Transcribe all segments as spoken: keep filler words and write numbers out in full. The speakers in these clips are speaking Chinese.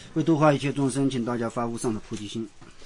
为度化一切众生，请大家发无上的菩提心。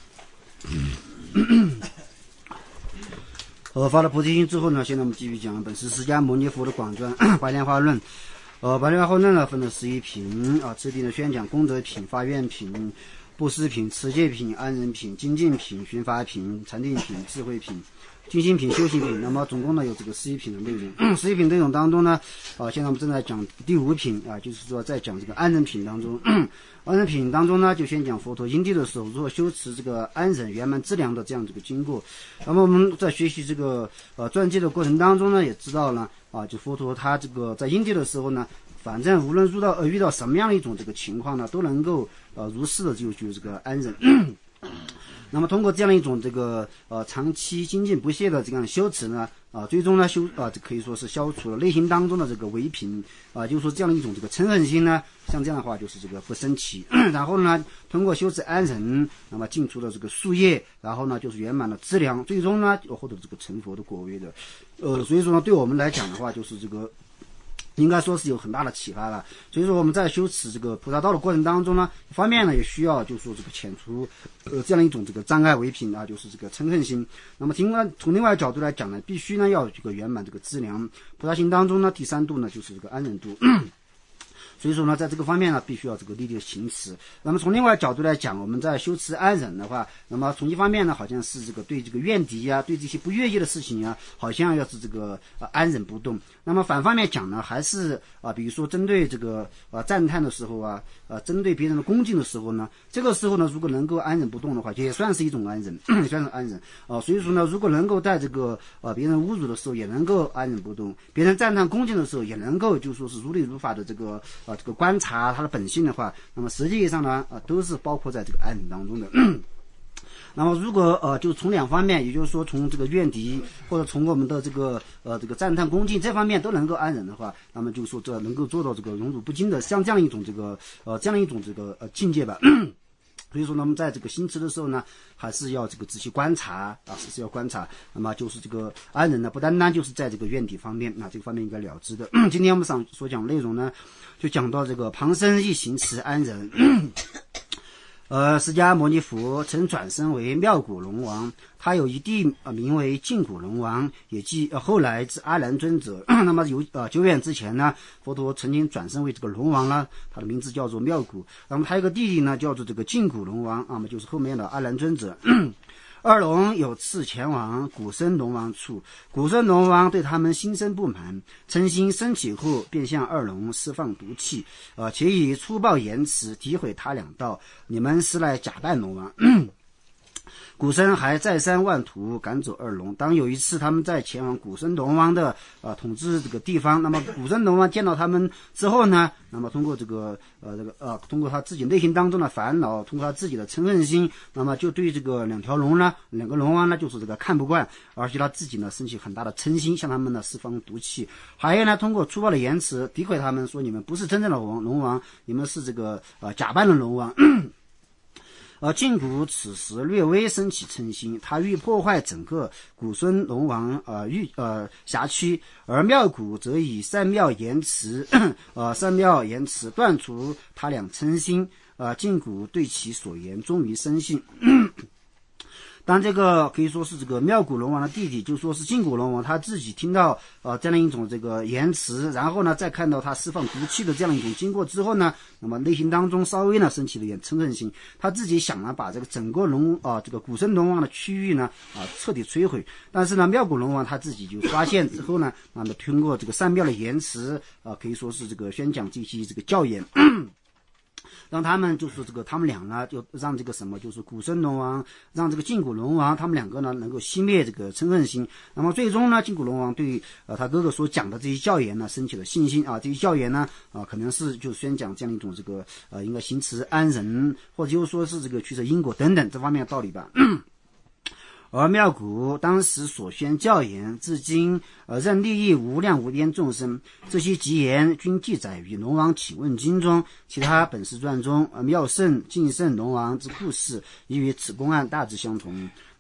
呃，发了菩提心之后呢，现在我们继续讲本师释迦牟尼佛的广传《白莲花论》。呃，《白莲花论》呢分了十一品啊，制定了宣讲功德品、发愿品、布施品、持戒品、安忍品、精进品、寻法品、禅定品、智慧品、精进品、修行品。那么总共呢有这个十一品的内容。十一品内容当中呢，啊，现在我们正在讲第五品啊，就是说在讲这个安忍品当中。安忍品当中呢，就先讲佛陀因地的时候如何修持这个安忍圆满资粮的这样这个经过。那么我们在学习这个呃传记的过程当中呢，也知道了啊，就佛陀他这个在因地的时候呢，反正无论遇到呃遇到什么样的一种这个情况呢，都能够呃如实的就就这个安忍。那么通过这样一种这个呃长期精进不懈的这样修持呢，啊、呃、最终呢修啊、呃、可以说是消除了内心当中的这个唯品啊、呃，就是说这样的一种这个嗔恨心呢，像这样的话就是这个不升起。然后呢，通过修持安忍，那么尽除了这个树叶，然后呢就是圆满了资粮，最终呢又获得这个成佛的果位的。呃，所以说呢，对我们来讲的话，就是这个。应该说是有很大的启发了，所以说我们在修持这个菩萨道的过程当中呢，一方面呢也需要就是说这个遣除呃这样一种这个障碍为品啊，就是这个嗔恨心。那么从另从另外角度来讲呢，必须呢要这个圆满这个资粮。菩萨行当中呢，第三度呢就是这个安忍度。所以说呢，在这个方面呢，必须要这个立地行持。那么从另外角度来讲，我们在修持安忍的话，那么从一方面呢，好像是这个对这个怨敌啊，对这些不悦意的事情啊，好像要是这个呃安忍不动。那么反方面讲呢，还是啊、呃，比如说针对这个呃赞叹的时候啊，呃针对别人的恭敬的时候呢，这个时候呢，如果能够安忍不动的话，也算是一种安忍，也算是安忍啊、呃。所以说呢，如果能够在这个呃别人侮辱的时候也能够安忍不动，别人赞叹恭敬的时候也能够就说是如理如法的这个呃这个观察他的本性的话，那么实际上呢，呃，都是包括在这个安忍当中的。那么如果呃，就从两方面，也就是说从这个怨敌或者从我们的这个呃这个赞叹恭敬这方面都能够安忍的话，那么就说这能够做到这个荣辱不惊的像这样一种这个呃这样一种这个呃境界吧。所以说呢，我们在这个行持的时候呢，还是要这个仔细观察啊，是要观察。那么就是这个安忍呢，不单单就是在这个怨敌方面，那这个方面应该了知的。今天我们上所讲内容呢，就讲到这个旁生一行持安忍。呃，释迦牟尼佛曾转生为妙古龙王，他有一弟呃名为净古龙王，也即呃后来至阿难尊者。那么有呃久远之前呢，佛陀曾经转生为这个龙王呢，他的名字叫做妙古。那么他有个弟弟呢，叫做这个净古龙王，那么就是后面的阿难尊者。二龙有次前往古生龙王处，古生龙王对他们心生不满，嗔心升起后，便向二龙释放毒气，呃，且以粗暴言辞诋毁他两道：你们是来假扮龙王。古生还再三妄图赶走二龙。当有一次他们在前往古生龙王的呃统治这个地方，那么古生龙王见到他们之后呢，那么通过这个呃这个呃通过他自己内心当中的烦恼，通过他自己的嗔恨心，那么就对这个两条龙呢，两个龙王呢，就是这个看不惯，而且他自己呢升起很大的嗔心，向他们呢释放毒气。还有呢，通过粗暴的言辞诋毁他们，说你们不是真正的龙龙王，你们是这个呃假扮的龙王。而净古此时略微升起嗔心，他欲破坏整个古孙龙王呃欲呃辖区，而妙古则以善妙言辞呃善妙言辞断除他俩嗔心，呃净古对其所言终于深信。当这个可以说是这个妙古龙王的弟弟，就说是净古龙王，他自己听到呃这样一种这个言辞，然后呢再看到他释放毒气的这样一种经过之后呢，那么内心当中稍微呢升起了一点嗔恨心，他自己想呢把这个整个龙啊、呃、这个古生龙王的区域呢啊、呃、彻底摧毁。但是呢妙古龙王他自己就发现之后呢，那么通过这个善妙的言辞啊、呃、可以说是这个宣讲这些这个教言。让他们就是这个，他们俩呢，就让这个什么，就是古生龙王，让这个净古龙王，他们两个呢，能够熄灭这个嗔恨心。那么最终呢，净古龙王对呃他哥哥所讲的这些教言呢，升起了信心啊。这些教言呢，啊、呃，可能是就宣讲这样一种这个呃，应该行持安忍，或者就说是这个趋势因果等等这方面的道理吧。而妙古当时所宣教言，至今呃仍利益无量无边众生。这些集言均记载于《龙王启问经》中，其他本师传中，呃妙圣、净圣龙王之故事，亦与此公案大致相同。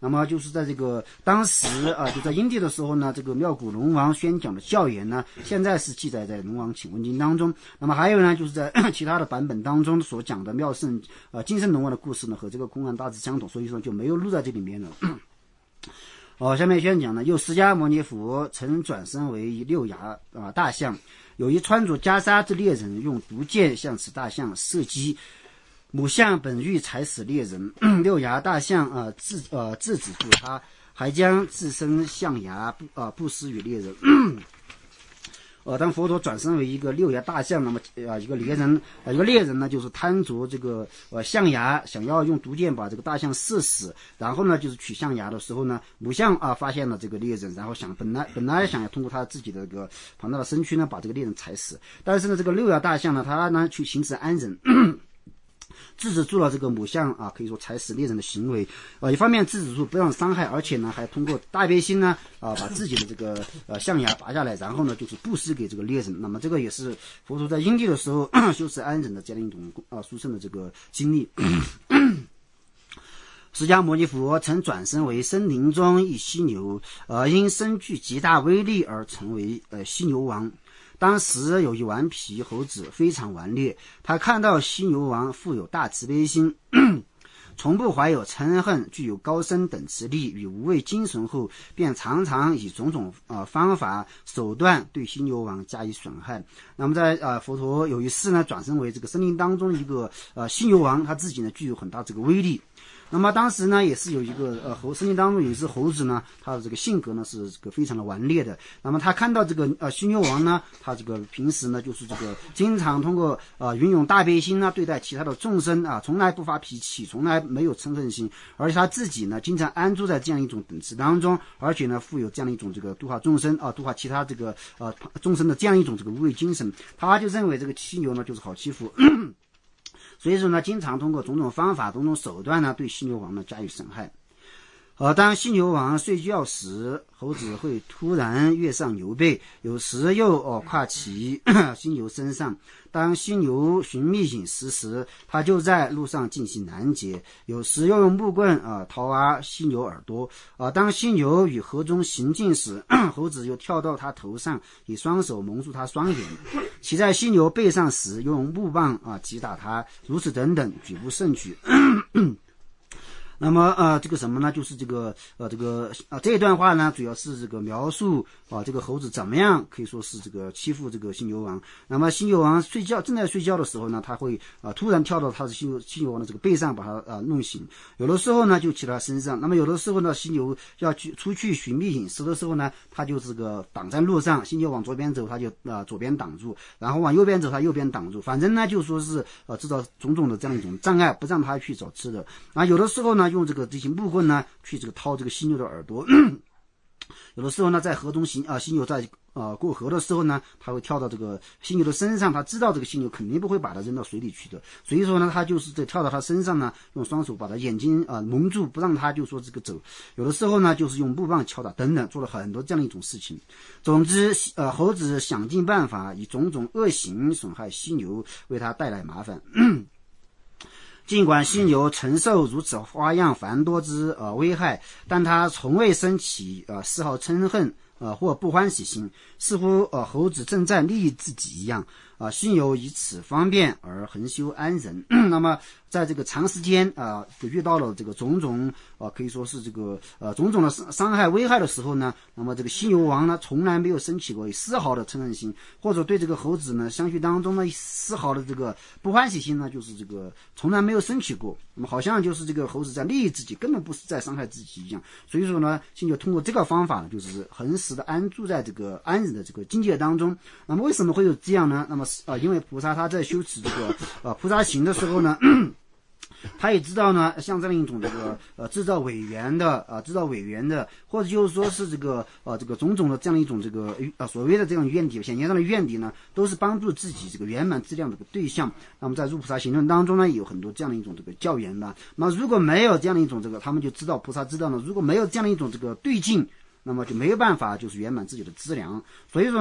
那么就是在这个当时啊，就在殷帝的时候呢，这个妙古龙王宣讲的教言呢，现在是记载在《龙王请问经》当中。那么还有呢，就是在其他的版本当中所讲的妙圣呃金圣龙王的故事呢，和这个公案大致相同，所以说就没有录在这里面了。哦，下面宣讲呢，又释迦牟尼佛曾转身为六牙啊、呃、大象，有一穿着袈裟之猎人用毒箭向此大象射击，母象本欲踩死猎人，六牙大象啊、呃、制呃制止住他，还将自身象牙布啊、呃、布施于猎人。呃，当佛陀转身为一个六牙大象，那么呃一个猎人，呃一个猎人呢，就是贪着这个呃象牙，想要用毒箭把这个大象射死，然后呢，就是取象牙的时候呢，母象啊、呃、发现了这个猎人，然后想本来本来想要通过他自己的这个庞大的身躯呢，把这个猎人踩死，但是呢，这个六牙大象呢，他呢去行使安忍。制止住了这个母象啊，可以说踩死猎人的行为，呃，一方面制止住不让伤害，而且呢，还通过大悲心呢，啊，把自己的这个呃象牙拔下来，然后呢，就是布施给这个猎人。那么这个也是佛陀在因地的时候修持安忍的这样一种啊殊胜的这个经历。释迦牟尼佛曾转身为森林中一犀牛，呃，因身具极大威力而成为呃犀牛王。当时有一顽皮猴子非常顽劣，他看到犀牛王富有大慈悲心，从不怀有嗔恨，具有高深等持力与无畏精神后，便常常以种种呃方法手段对犀牛王加以损害。那么在呃佛陀有一次呢，转身为这个森林当中一个呃犀牛王，他自己呢具有很大这个威力。那么当时呢，也是有一个呃猴森林当中有一只猴子呢，它的这个性格呢是这个非常的顽劣的。那么他看到这个呃犀牛王呢，他这个平时呢就是这个经常通过呃运用大悲心呢对待其他的众生啊，从来不发脾气，从来没有嗔恨心，而且他自己呢经常安住在这样一种等持当中，而且呢富有这样一种这个度化众生啊，度化其他这个呃众生的这样一种这个无畏精神，他就认为这个犀牛呢就是好欺负。所以说呢，经常通过种种方法、种种手段呢，对犀牛王呢加以损害。呃，当犀牛王睡觉时，猴子会突然跃上牛背，有时又哦跨骑犀牛身上。当犀牛寻觅饮食时，他就在路上进行拦截，有时又用木棍啊、呃、掏挖犀牛耳朵。啊、呃，当犀牛与河中行进时，猴子又跳到他头上，以双手蒙住他双眼。骑在犀牛背上时，又用木棒啊、呃、击打他，如此等等，举不胜举。那么呃，这个什么呢？就是这个呃，这个啊、呃、这一段话呢，主要是这个描述啊、呃、这个猴子怎么样可以说是这个欺负这个犀牛王。那么犀牛王睡觉正在睡觉的时候呢，他会啊、呃、突然跳到他的犀牛犀牛王的这个背上，把他啊、呃、弄醒。有的时候呢就骑到他身上。那么有的时候呢，犀牛要去出去寻觅饮食的时候呢，他就这个挡在路上。犀牛往左边走，他就啊、呃、左边挡住；然后往右边走，他右边挡住。反正呢就说是呃制造种种的这样一种障碍，不让他去找吃的。啊，有的时候呢。用这个这些木棍呢，去这个掏这个犀牛的耳朵。有的时候呢，在河中行啊，犀牛在呃过河的时候呢，他会跳到这个犀牛的身上，他知道这个犀牛肯定不会把它扔到水里去的，所以说呢，他就是在跳到他身上呢，用双手把他眼睛啊、呃、蒙住，不让他就说这个走。有的时候呢，就是用木棒敲打等等，做了很多这样一种事情。总之，呃，猴子想尽办法以种种恶行损害犀牛，为他带来麻烦。尽管犀牛承受如此花样繁多之呃危害，但他从未升起呃丝毫嗔恨呃或不欢喜心，似乎呃猴子正在利益自己一样。啊，犀牛以此方便而恒修安忍。那么，在这个长时间啊、呃，遇到了这个种种啊、呃，可以说是这个呃种种的伤害危害的时候呢，那么这个犀牛王呢，从来没有升起过丝毫的嗔恨心，或者对这个猴子呢，相续当中呢丝毫的这个不欢喜心呢，就是这个从来没有升起过。那么好像就是这个猴子在利益自己，根本不是在伤害自己一样。所以说呢，犀牛通过这个方法呢，就是恒时的安住在这个安忍的这个境界当中。那么为什么会有这样呢？那么啊、呃，因为菩萨他在修持这个呃菩萨行的时候呢，他也知道呢，像这样一种这个呃制造委员的啊、呃，制造委员的，或者就是说是这个呃这个种种的这样一种这个呃所谓的这种愿底，显现上的愿底呢，都是帮助自己这个圆满质量这个对象。那么在入菩萨行论当中呢，也有很多这样的一种这个教言的。那如果没有这样的一种这个，他们就知道菩萨知道呢，如果没有这样的一种这个对境，那么就没有办法就是圆满自己的资粮。所以说呢，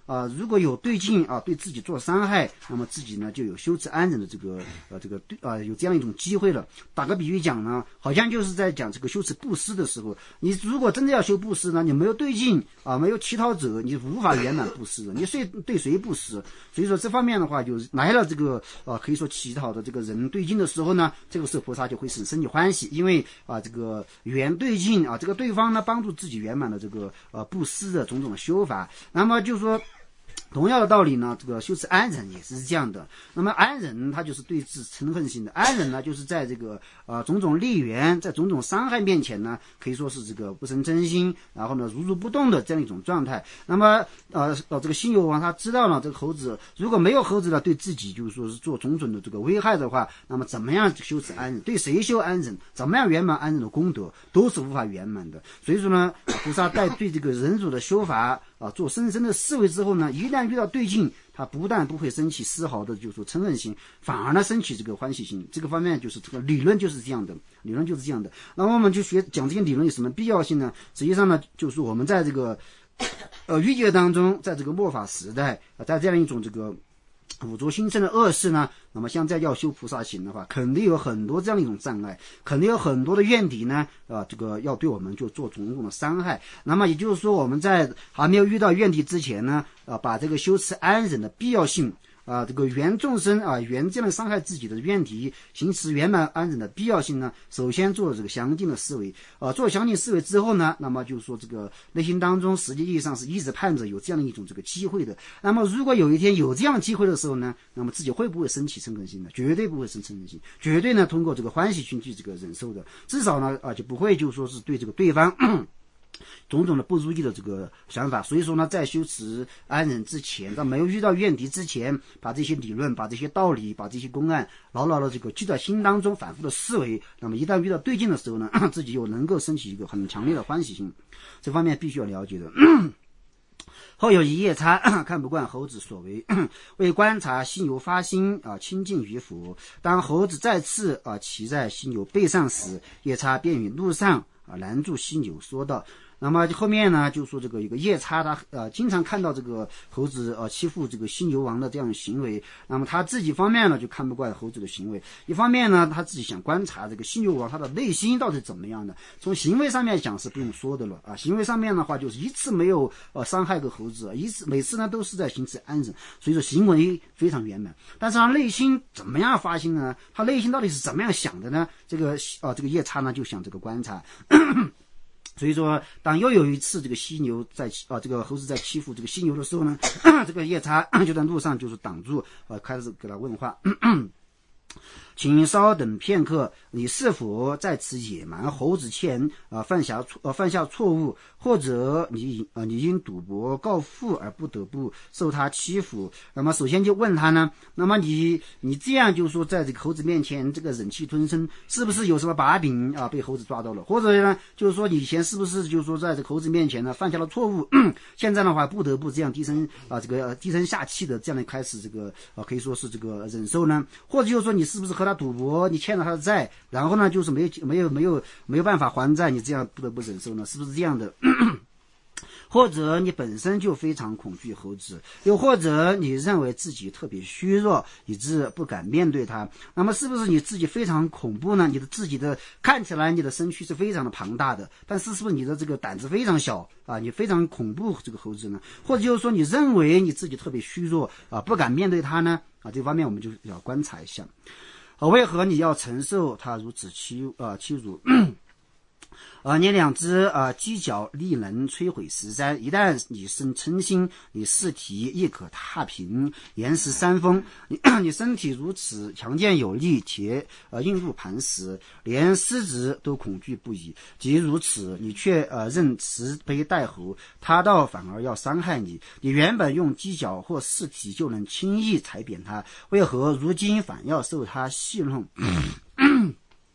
啊，如果有对境啊，对自己做伤害，那么自己呢就有羞耻安忍的这个呃这个对啊有这样一种机会了。打个比喻讲呢，好像就是在讲这个羞耻布施的时候，你如果真的要修布施呢，你没有对境啊，没有乞讨者，你无法圆满布施的。你谁对谁布施？所以说这方面的话，就是来了这个啊可以说乞讨的这个人对境的时候呢，这个时候菩萨就会生生起欢喜，因为啊这个圆对境啊，这个对方呢帮助自己圆满了这个呃布施的种种的修法。那么就说同样的道理呢，这个修持安忍也是这样的。那么安忍它就是对治嗔恨心的，安忍呢就是在这个呃种种利缘，在种种伤害面前呢，可以说是这个不生嗔心，然后呢如如不动的这样一种状态。那么呃呃这个心游王他知道了这个猴子如果没有猴子呢，对自己就是说是做种种的这个危害的话，那么怎么样修持安忍，对谁修安忍，怎么样圆满安忍的功德都是无法圆满的。所以说呢，菩萨在对这个忍辱的修法啊做深深的思维之后呢，一旦遇到对境，他不但不会升起丝毫的就是说嗔恨心，反而呢升起这个欢喜心。这个方面就是这个理论就是这样的，理论就是这样的。那么我们就学讲这些理论有什么必要性呢？实际上呢，就是我们在这个呃欲界当中，在这个末法时代啊，在这样一种这个五浊心生的恶事呢，那么像在要修菩萨行的话，肯定有很多这样一种障碍，肯定有很多的怨敌呢，啊，这个要对我们就做种种的伤害。那么也就是说，我们在还没有遇到怨敌之前呢，啊，把这个修持安忍的必要性。啊，这个原众生啊，原这样伤害自己的怨敌，行持圆满安忍的必要性呢，首先做这个详尽的思维。啊，做详尽思维之后呢，那么就是说这个内心当中，实际意义上是一直盼着有这样的一种这个机会的。那么如果有一天有这样的机会的时候呢，那么自己会不会升起嗔恨心呢？绝对不会生嗔恨心，绝对呢通过这个欢喜心去这个忍受的，至少呢啊就不会就是说是对这个对方。种种的不如意的这个想法，所以说呢，在修持安忍之前，在没有遇到怨敌之前，把这些理论、把这些道理、把这些公案牢牢的这个记在心当中，反复的思维。那么一旦遇到对境的时候呢，自己又能够升起一个很强烈的欢喜心，这方面必须要了解的。后有一夜叉看不惯猴子所为，为观察心游发心啊亲近于佛。当猴子再次啊骑在心游背上时，夜叉便于路上啊拦住心游，说道。那么后面呢，就说这个一个夜叉他呃经常看到这个猴子呃欺负这个心游王的这样的行为，那么他自己方面呢就看不惯猴子的行为，一方面呢他自己想观察这个心游王他的内心到底怎么样的。从行为上面讲是不用说的了啊，行为上面的话就是一次没有呃伤害过猴子，一次每次呢都是在行持安忍，所以说行为非常圆满。但是他内心怎么样发心呢？他内心到底是怎么样想的呢？这个啊、呃、这个夜叉呢就想这个观察。所以说，当又有一次这个犀牛在啊，这个猴子在欺负这个犀牛的时候呢，这个夜叉就在路上就是挡住，呃，开始给他问话。请稍等片刻，你是否在此野蛮猴子前啊、呃、犯下错呃犯下错误，或者你呃你因赌博告富而不得不受他欺负？那么首先就问他呢，那么你你这样就是说在这个猴子面前这个忍气吞声，是不是有什么把柄啊被猴子抓到了？或者呢就是说你以前是不是就是说在这个猴子面前呢犯下了错误，现在的话不得不这样低声啊这个低声下气的这样的开始这个啊可以说是这个忍受呢？或者就是说你是不是和他赌博，你欠了他的债，然后呢就是没有没有没有没有办法还债，你这样不得不忍受呢？是不是这样的？或者你本身就非常恐惧猴子，又或者你认为自己特别虚弱，以致不敢面对它，那么是不是你自己非常恐怖呢？你的自己的看起来你的身躯是非常的庞大的，但是是不是你的这个胆子非常小啊？你非常恐怖这个猴子呢？或者就是说你认为你自己特别虚弱啊，不敢面对它呢？啊，这方面我们就要观察一下。啊，为何你要承受他如此欺啊欺辱？啊，你两只啊犄角力能摧毁石山，一旦你生嗔心，你四体亦可踏平岩石山峰。你你身体如此强健有力，且呃硬如磐石，连狮子都恐惧不已。即如此，你却呃任慈悲待猴，他倒反而要伤害你。你原本用犄角或四体就能轻易踩扁他，为何如今反要受他戏弄？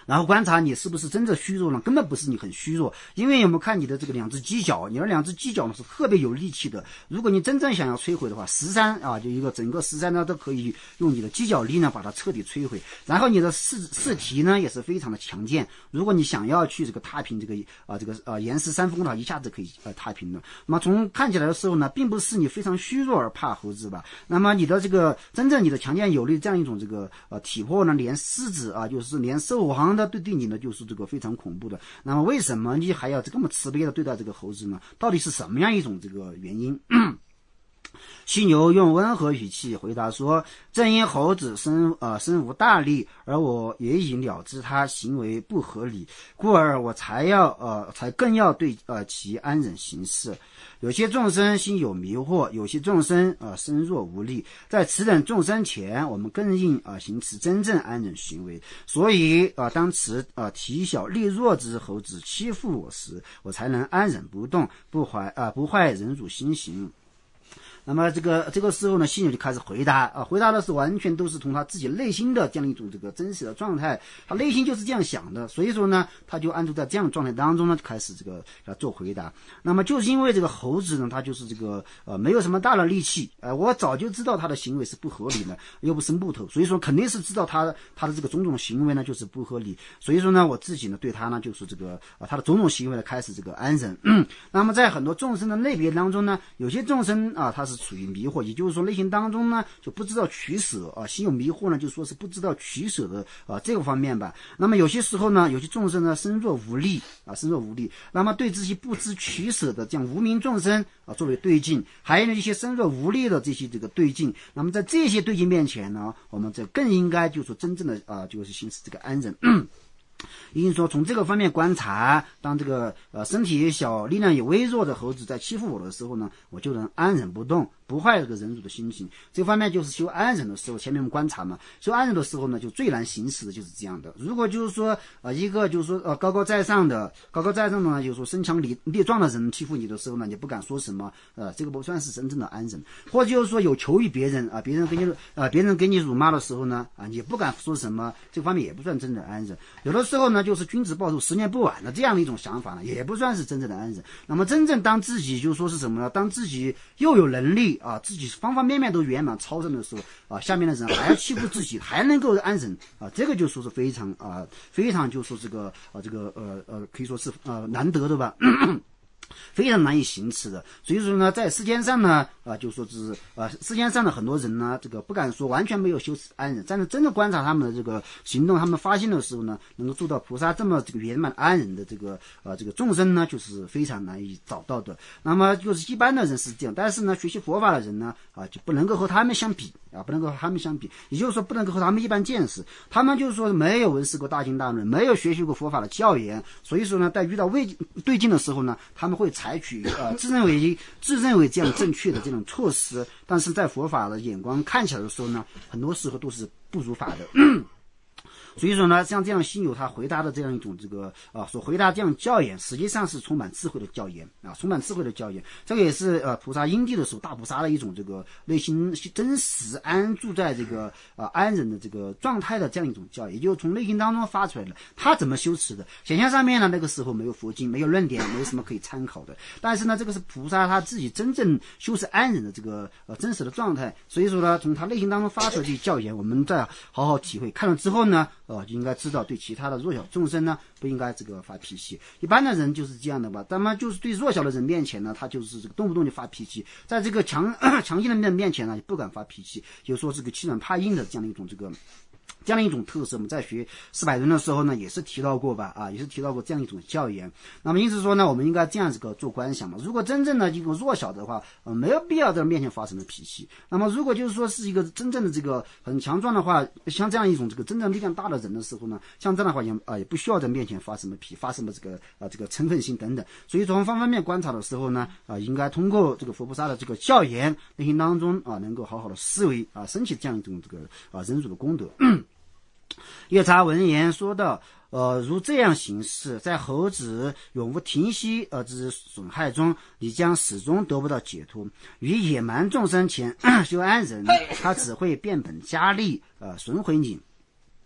然后观察你是不是真的虚弱呢？根本不是你很虚弱，因为我们看你的这个两只犄角，你的两只犄角呢是特别有力气的。如果你真正想要摧毁的话，石山啊，就一个整个石山呢都可以用你的犄角力呢把它彻底摧毁。然后你的四四蹄呢也是非常的强健，如果你想要去这个踏平这个啊这个呃岩石山峰的话，一下子可以呃踏平的。那么从看起来的时候呢，并不是你非常虚弱而怕猴子吧？那么你的这个真正你的强健有力这样一种这个呃体魄呢，连狮子啊，就是连兽王的对对你呢，就是这个非常恐怖的。那么为什么你还要这么慈悲的对待这个猴子呢？到底是什么样一种这个原因？犀牛用温和语气回答说：“正因猴子身呃身无大力，而我也已了知他行为不合理，故而我才要呃才更要对呃其安忍行事。有些众生心有迷惑，有些众生呃身弱无力，在此等众生前，我们更应呃行持真正安忍行为。所以呃当此呃体小力弱之猴子欺负我时，我才能安忍不动，不怀啊、呃、不坏忍辱心行。”那么这个这个时候呢，犀牛就开始回答啊，回答的是完全都是从他自己内心的这样一种这个真实的状态，他内心就是这样想的，所以说呢，他就按照在这样的状态当中呢，就开始这个来做回答。那么就是因为这个猴子呢，他就是这个呃没有什么大的力气，呃，我早就知道他的行为是不合理的，又不是木头，所以说肯定是知道他他的这个种种行为呢就是不合理，所以说呢，我自己呢对他呢就是这个啊他的种种行为呢开始这个安忍。嗯、那么在很多众生的类别当中呢，有些众生啊他是处于迷惑，也就是说内心当中呢就不知道取舍啊，心有迷惑呢就说是不知道取舍的啊这个方面吧。那么有些时候呢，有些众生呢身弱无力啊，身弱无力，那么对这些不知取舍的这样无名众生啊作为对境，还有一些身弱无力的这些这个对境，那么在这些对境面前呢，我们这更应该就是说真正的啊就是行使这个安忍。因为说从这个方面观察，当这个呃身体也小、力量也微弱的猴子在欺负我的时候呢，我就能安忍不动，不坏这个忍辱的心情。这方面就是修安忍的时候，前面我们观察嘛，修安忍的时候呢，就最难行使的就是这样的。如果就是说呃一个就是说呃高高在上的、高高在上的呢，就是说身强力力壮的人欺负你的时候呢，你不敢说什么，呃这个不算是真正的安忍。或者就是说有求于别人啊、呃，别人给你呃别人给你辱骂的时候呢，啊、呃、你不敢说什么，这方面也不算真正的安忍。有的时候呢，就是君子报仇，十年不晚的这样的一种想法呢，也不算是真正的安忍。那么真正当自己就说是什么呢？当自己又有能力啊，自己方方面面都圆满超正的时候啊，下面的人还要欺负自己，还能够安忍啊，这个就说是非常啊，非常就说这个啊，这个呃呃，可以说是呃难得的吧。非常难以行持的，所以说呢，在世间上呢，啊，就说是啊，世间上的很多人呢，这个不敢说完全没有修持安忍，但是真的观察他们的这个行动，他们发现的时候呢，能够做到菩萨这么这个圆满安忍的这个啊，这个众生呢，就是非常难以找到的。那么就是一般的人是这样，但是呢，学习佛法的人呢，啊，就不能够和他们相比啊，不能够和他们相比，也就是说，不能够和他们一般见识。他们就是说没有闻识过大经大论，没有学习过佛法的教言，所以说呢，在遇到未对境的时候呢，他们会采取呃自认为自认为这样正确的这种措施，但是在佛法的眼光看起来的时候呢，很多时候都是不如法的。所以说呢，像这样犀牛他回答的这样一种这个啊，所回答这样教言，实际上是充满智慧的教言啊，充满智慧的教言。这个也是呃菩萨因地的时候，大菩萨的一种这个内心真实安住在这个啊安忍的这个状态的这样一种教言，也就是从内心当中发出来的。他怎么修持的？显象上面呢，那个时候没有佛经，没有论点，没有什么可以参考的。但是呢，这个是菩萨他自己真正修持安忍的这个呃真实的状态。所以说呢，从他内心当中发出来这些教言，我们再好好体会。看了之后呢，呃，就应该知道对其他的弱小众生呢，不应该这个发脾气。一般的人就是这样的吧，那么就是对弱小的人面前呢，他就是这个动不动就发脾气，在这个强强劲的人面前呢，也不敢发脾气，就说这个欺软怕硬的这样的一种这个。这样的一种特色，我们在学四百人的时候呢，也是提到过吧，啊，也是提到过这样一种教言。那么因此说呢，我们应该这样子个做观想嘛。如果真正的一个弱小的话，呃，没有必要在面前发什么脾气。那么如果就是说是一个真正的这个很强壮的话，像这样一种这个真正力量大的人的时候呢，像这样的话也啊、呃、也不需要在面前发什么脾，发什么这个啊、呃、这个嗔恨心等等。所以从方方面面观察的时候呢，啊、呃，应该通过这个佛菩萨的这个教言，内心当中啊，能够好好的思维啊，升起这样一种这个啊忍辱的功德。夜叉闻言说道：“呃，如这样行事，在猴子永无停息而之损害中，你将始终得不到解脱。于野蛮众生前修安忍，他只会变本加厉，呃，损毁你。”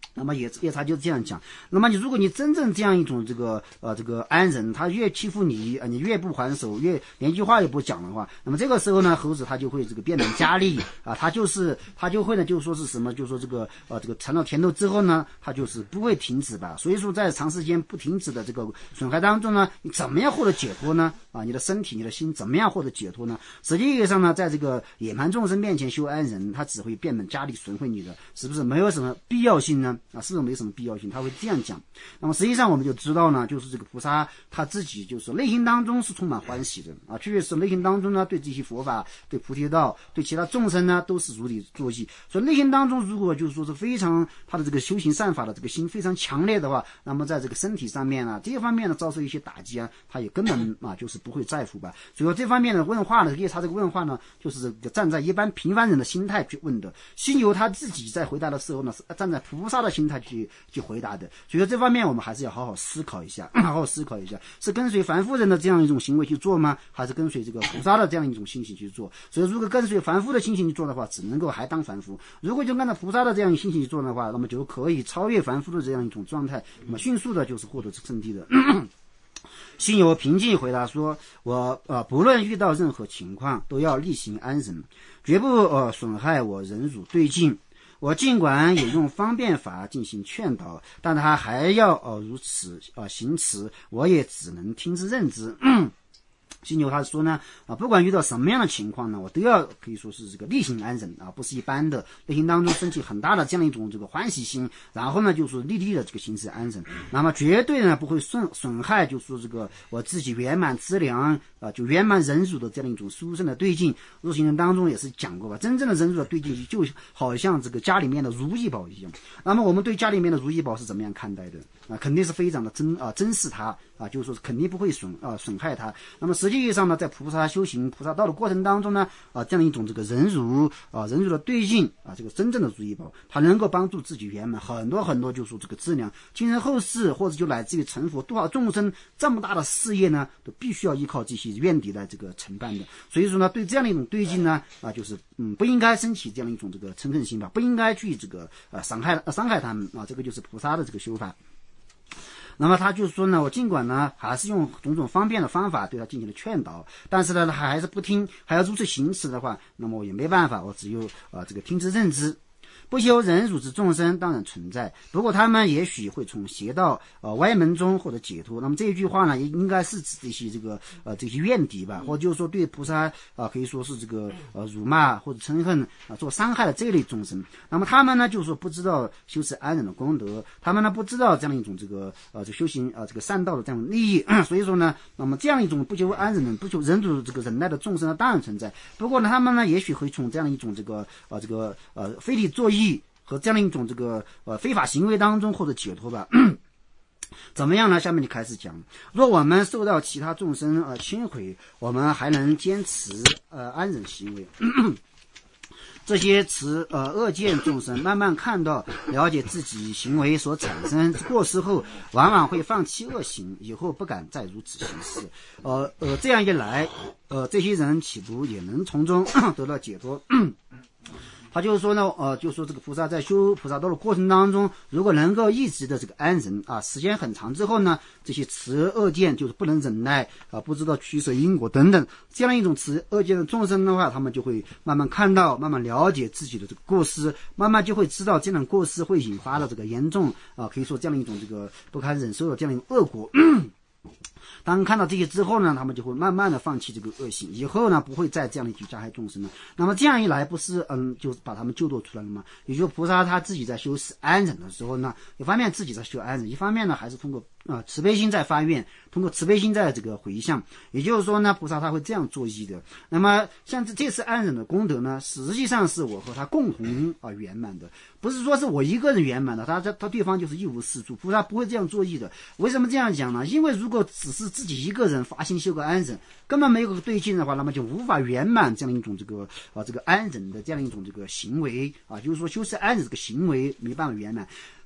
那么也也他就这样讲。那么你如果你真正这样一种这个呃这个安人，他越欺负你啊、呃，你越不还手，越连句话也不讲的话，那么这个时候呢，猴子他就会这个变本加厉啊，他就是他就会呢，就是说是什么，就是说这个呃这个尝到甜头之后呢，他就是不会停止吧。所以说在长时间不停止的这个损害当中呢，你怎么样获得解脱呢？啊，你的身体、你的心怎么样获得解脱呢？实际意义上呢，在这个野蛮众生面前修安人，他只会变本加厉损毁你的，是不是没有什么必要性呢？啊，是不是没什么必要性？他会这样讲。那么实际上我们就知道呢，就是这个菩萨他自己就是内心当中是充满欢喜的啊，确实内心当中呢对这些佛法、对菩提道、对其他众生呢都是如理作意。所以内心当中如果就是说是非常他的这个修行善法的这个心非常强烈的话，那么在这个身体上面啊这些方面呢遭受一些打击啊，他也根本啊就是不会在乎吧。所以说这方面的问话呢，他这个问话呢就是这个站在一般平凡人的心态去问的，心由他自己在回答的时候呢是站在菩萨的心态去去回答的。所以说这方面我们还是要好好思考一下，好好思考一下，是跟随凡夫人的这样一种行为去做吗？还是跟随这个菩萨的这样一种心情去做？所以如果跟随凡夫的心情去做的话，只能够还当凡夫；如果就按照菩萨的这样一种心情去做的话，那么就可以超越凡夫的这样一种状态，那么迅速的就是获得圣地的。心有平静回答说，我呃不论遇到任何情况都要力行安忍，绝不呃损害我忍辱对境。我尽管也用方便法进行劝导，但他还要呃如此呃行持，我也只能听之任之。犀牛他说呢啊，不管遇到什么样的情况呢，我都要可以说是这个力行安忍啊，不是一般的内心当中升起很大的这样一种这个欢喜心，然后呢就是立立的这个行持安忍，那么绝对呢不会损损害，就是说这个我自己圆满资粮啊，就圆满忍辱的这样一种殊胜的对境。入行人当中也是讲过吧，真正的忍辱的对境就好像这个家里面的如意宝一样。那么我们对家里面的如意宝是怎么样看待的啊？肯定是非常的珍啊珍视它啊，就是说肯定不会损啊损害它。那么实际意义上呢，在菩萨修行菩萨道的过程当中呢，啊，这样一种这个忍辱啊，忍辱的对境啊，这个真正的如意宝，它能够帮助自己圆满很多很多，就是说这个质量，今生后世或者就来自于成佛多少众生这么大的事业呢，都必须要依靠这些愿力来这个承办的。所以说呢，对这样的一种对境呢，啊，就是嗯，不应该升起这样一种这个嗔恨心吧，不应该去这个呃伤害呃伤害他们啊，这个就是菩萨的这个修法。那么他就说呢，我尽管呢还是用种种方便的方法对他进行了劝导，但是呢他还是不听，还要如此行持的话，那么我也没办法，我只有啊、呃、这个听之任之。不修忍辱之众生当然存在，不过他们也许会从邪道呃歪门中获得解脱。那么这一句话呢，应该是指这些这个呃这些怨敌吧，或者就是说对菩萨啊、呃、可以说是这个呃辱骂或者嗔恨啊、呃、做伤害的这一类众生。那么他们呢，就是说不知道修持安忍的功德，他们呢不知道这样一种这个呃这修行啊、呃、这个善道的这样的利益，所以说呢，那么这样一种不修安忍的、不修忍辱这个忍耐的众生呢，当然存在。不过呢，他们呢也许会从这样一种这个呃这个呃非礼作意和这样的一种这个呃非法行为当中或者解脱吧。怎么样呢？下面就开始讲，若我们受到其他众生呃侵毁，我们还能坚持呃安忍行为。这些持呃恶见众生慢慢看到了解自己行为所产生过失后，往往会放弃恶行，以后不敢再如此行事。呃呃，这样一来，呃这些人岂不也能从中得到解脱？他就是说呢，呃，就说这个菩萨在修菩萨道的过程当中，如果能够一直的这个安忍啊，时间很长之后呢，这些持恶见就是不能忍耐啊，不知道取舍因果等等，这样一种持恶见的众生的话，他们就会慢慢看到，慢慢了解自己的这个过失，慢慢就会知道这种过失会引发的这个严重啊，可以说这样一种这个不堪忍受的这样一种恶果。当看到这些之后呢，他们就会慢慢的放弃这个恶行，以后呢不会再这样的去加害众生了。那么这样一来，不是嗯就把他们救度出来了吗？也就是菩萨他自己在修持安忍的时候呢，一方面自己在修安忍，一方面呢还是通过啊、呃、慈悲心在发愿，通过慈悲心在这个回向。也就是说呢，菩萨他会这样作意的。那么像这这次安忍的功德呢，实际上是我和他共同啊、呃、圆满的，不是说是我一个人圆满的，他他对方就是一无是处。菩萨不会这样作意的。为什么这样讲呢？因为如果只是自己一个人发心修个安忍，根本没有个对境的话，那么就无法圆满这样一种这个啊这个安忍的这样一种这个行为啊，就是说修持安忍这个行为没办法圆满。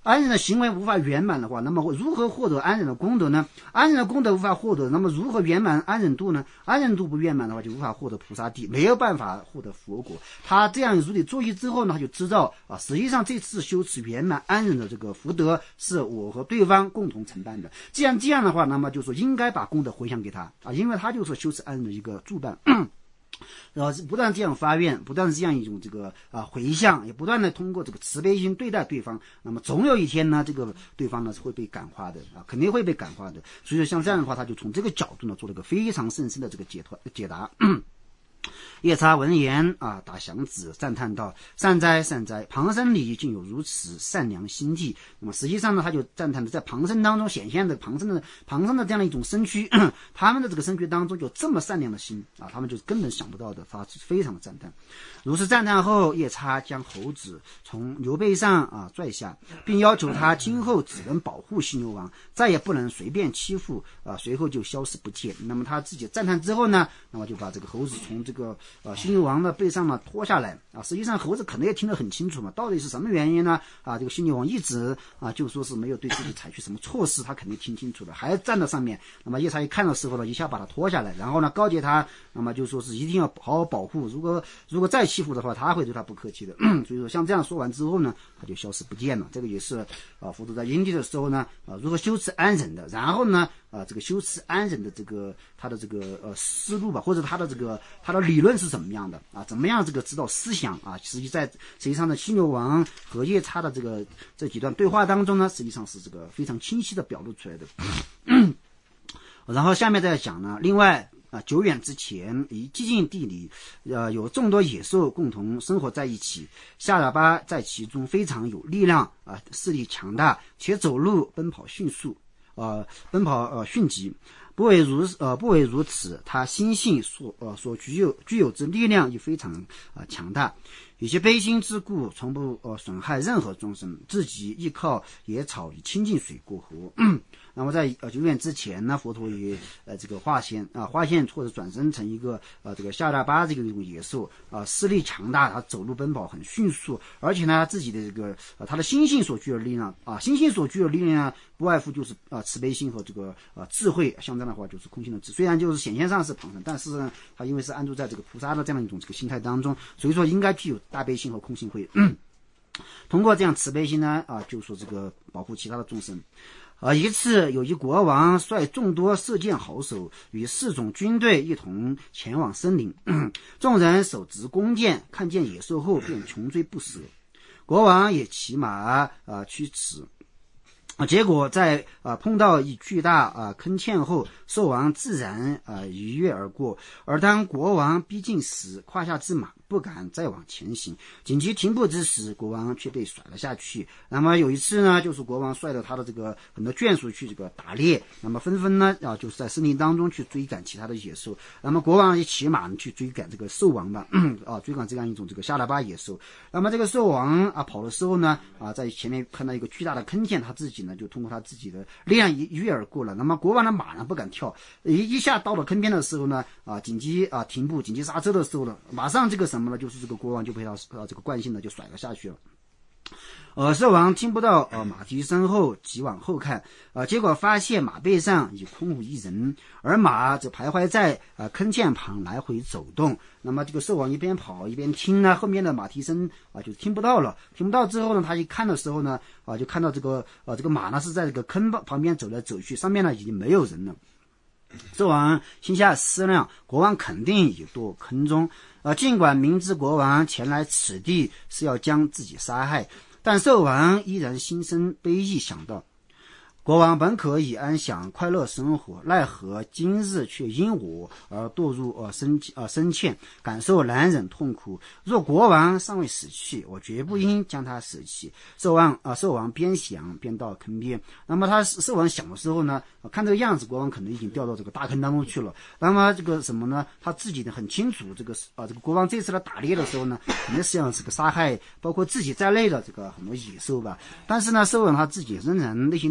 安忍的行为无法圆满的话，那么如何获得安忍的功德呢？安忍的功德无法获得，那么如何圆满安忍度呢？安忍度不圆满的话，就无法获得菩萨地，没有办法获得佛果。他这样如理作意之后呢，他就知道啊，实际上这次修持圆满安忍的这个福德是我和对方共同承担的。既然这样的话，那么就说应该把功德回向给他啊，因为他就是修持安忍的一个助伴。然后不断这样发愿，不断这样一种这个啊回向，也不断的通过这个慈悲心对待对方，那么总有一天呢，这个对方呢是会被感化的啊，肯定会被感化的。所以说像这样的话，他就从这个角度呢做了个非常深深的这个解脱解答。夜叉闻言啊，打响指赞叹道：“善哉善哉，旁生里竟有如此善良心地。”那么实际上呢，他就赞叹的在旁生当中显现的旁生的旁生的这样的一种身躯，他们的这个身躯当中有这么善良的心啊，他们就是根本想不到的，他非常的赞叹。如是赞叹后，夜叉将猴子从牛背上啊拽下，并要求他今后只能保护犀牛王，再也不能随便欺负啊，随后就消失不见。那么他自己赞叹之后呢，那么就把这个猴子从这个啊犀牛王的背上呢拖下来啊。实际上猴子可能也听得很清楚嘛，到底是什么原因呢？啊，这个犀牛王一直啊就说是没有对自己采取什么措施，他肯定听清楚了，还站在上面。那么夜叉一看的时候呢，一下把他拖下来，然后呢告诫他，那么就说是一定要好好保护，如果如果再欺负的话，他会对他不客气的。所以说像这样说完之后呢，他就消失不见了。这个也是啊佛陀在因地的时候呢啊如何修持安忍的，然后呢啊这个修持安忍的这个他的这个呃思路吧，或者他的这个他的理论是怎么样的啊？怎么样这个指导思想啊？实际在实际上呢，犀牛王和夜叉的这个这几段对话当中呢，实际上是这个非常清晰的表露出来的。然后下面再讲呢，另外啊，久远之前，以寂静地里，呃，有众多野兽共同生活在一起。夏喇巴在其中非常有力量啊，势力强大，且走路奔跑迅速，呃，奔跑呃迅疾。不为如呃不为如此，他心性所呃所具有具有之力量也非常啊、呃、强大。有些悲心之故，从不呃损害任何众生，自己依靠野草与清净水过活。那么在呃久远之前呢，佛陀也呃这个化现啊、呃、化现或者转生成一个呃这个夏喇巴这个一种野兽啊、呃，势力强大，他走路奔跑很迅速，而且呢自己的这个呃他的心性所具的力量啊、呃，心性所具的力量呢，不外乎就是啊、呃、慈悲心和这个呃智慧，像这样的话就是空性的智。虽然就是显现上是旁生，但是呢，他因为是安住在这个菩萨的这样一种这个心态当中，所以说应该具有大悲心和空性慧。嗯通过这样慈悲心呢啊、呃，就说这个保护其他的众生。啊，一次有一国王率众多射箭好手与四种军队一同前往森林，众人手执弓箭，看见野兽后便穷追不舍。国王也骑马啊、呃、驱驰。啊，结果在啊碰到一巨大啊坑堑后，兽王自然啊一跃而过。而当国王逼近时，胯下之马不敢再往前行，紧急停步之时，国王却被甩了下去。那么有一次呢，就是国王率了他的这个很多眷属去这个打猎，那么纷纷呢啊就是在森林当中去追赶其他的野兽。那么国王也骑马去追赶这个兽王吧，啊追赶这样一种这个夏喇巴野兽。那么这个兽王啊跑的时候呢啊在前面看到一个巨大的坑堑，他自己呢就通过他自己的力量一跃而过了。那么国王的马呢不敢跳，一一下到了坑边的时候呢啊紧急啊停步紧急刹车的时候呢，马上这个什么呢就是这个国王就被他啊这个惯性的就甩了下去了。呃，兽王听不到呃马蹄声后，急往后看，呃，结果发现马背上已空无一人，而马则徘徊在呃坑堑旁来回走动。那么这个兽王一边跑一边听呢，后面的马蹄声啊、呃、就听不到了。听不到之后呢，他一看的时候呢，啊、呃、就看到这个呃这个马呢是在这个坑旁边走来走去，上面呢已经没有人了。兽王心下思量，国王肯定已堕坑中。呃，尽管明知国王前来此地是要将自己杀害，但兽王依然心生悲意，想到国王本可以安享快乐生活，奈何今日却因我而堕入呃深呃深陷，感受难忍痛苦。若国王尚未死去，我绝不应将他舍弃。兽王啊，兽王边想边到坑边。那么他兽王想的时候呢，看这个样子，国王可能已经掉到这个大坑当中去了。那么这个什么呢？他自己呢很清楚，这个啊这个国王这次来打猎的时候呢，肯定是要这个杀害包括自己在内的这个很多野兽吧。但是呢，兽王他自己仍然内心当中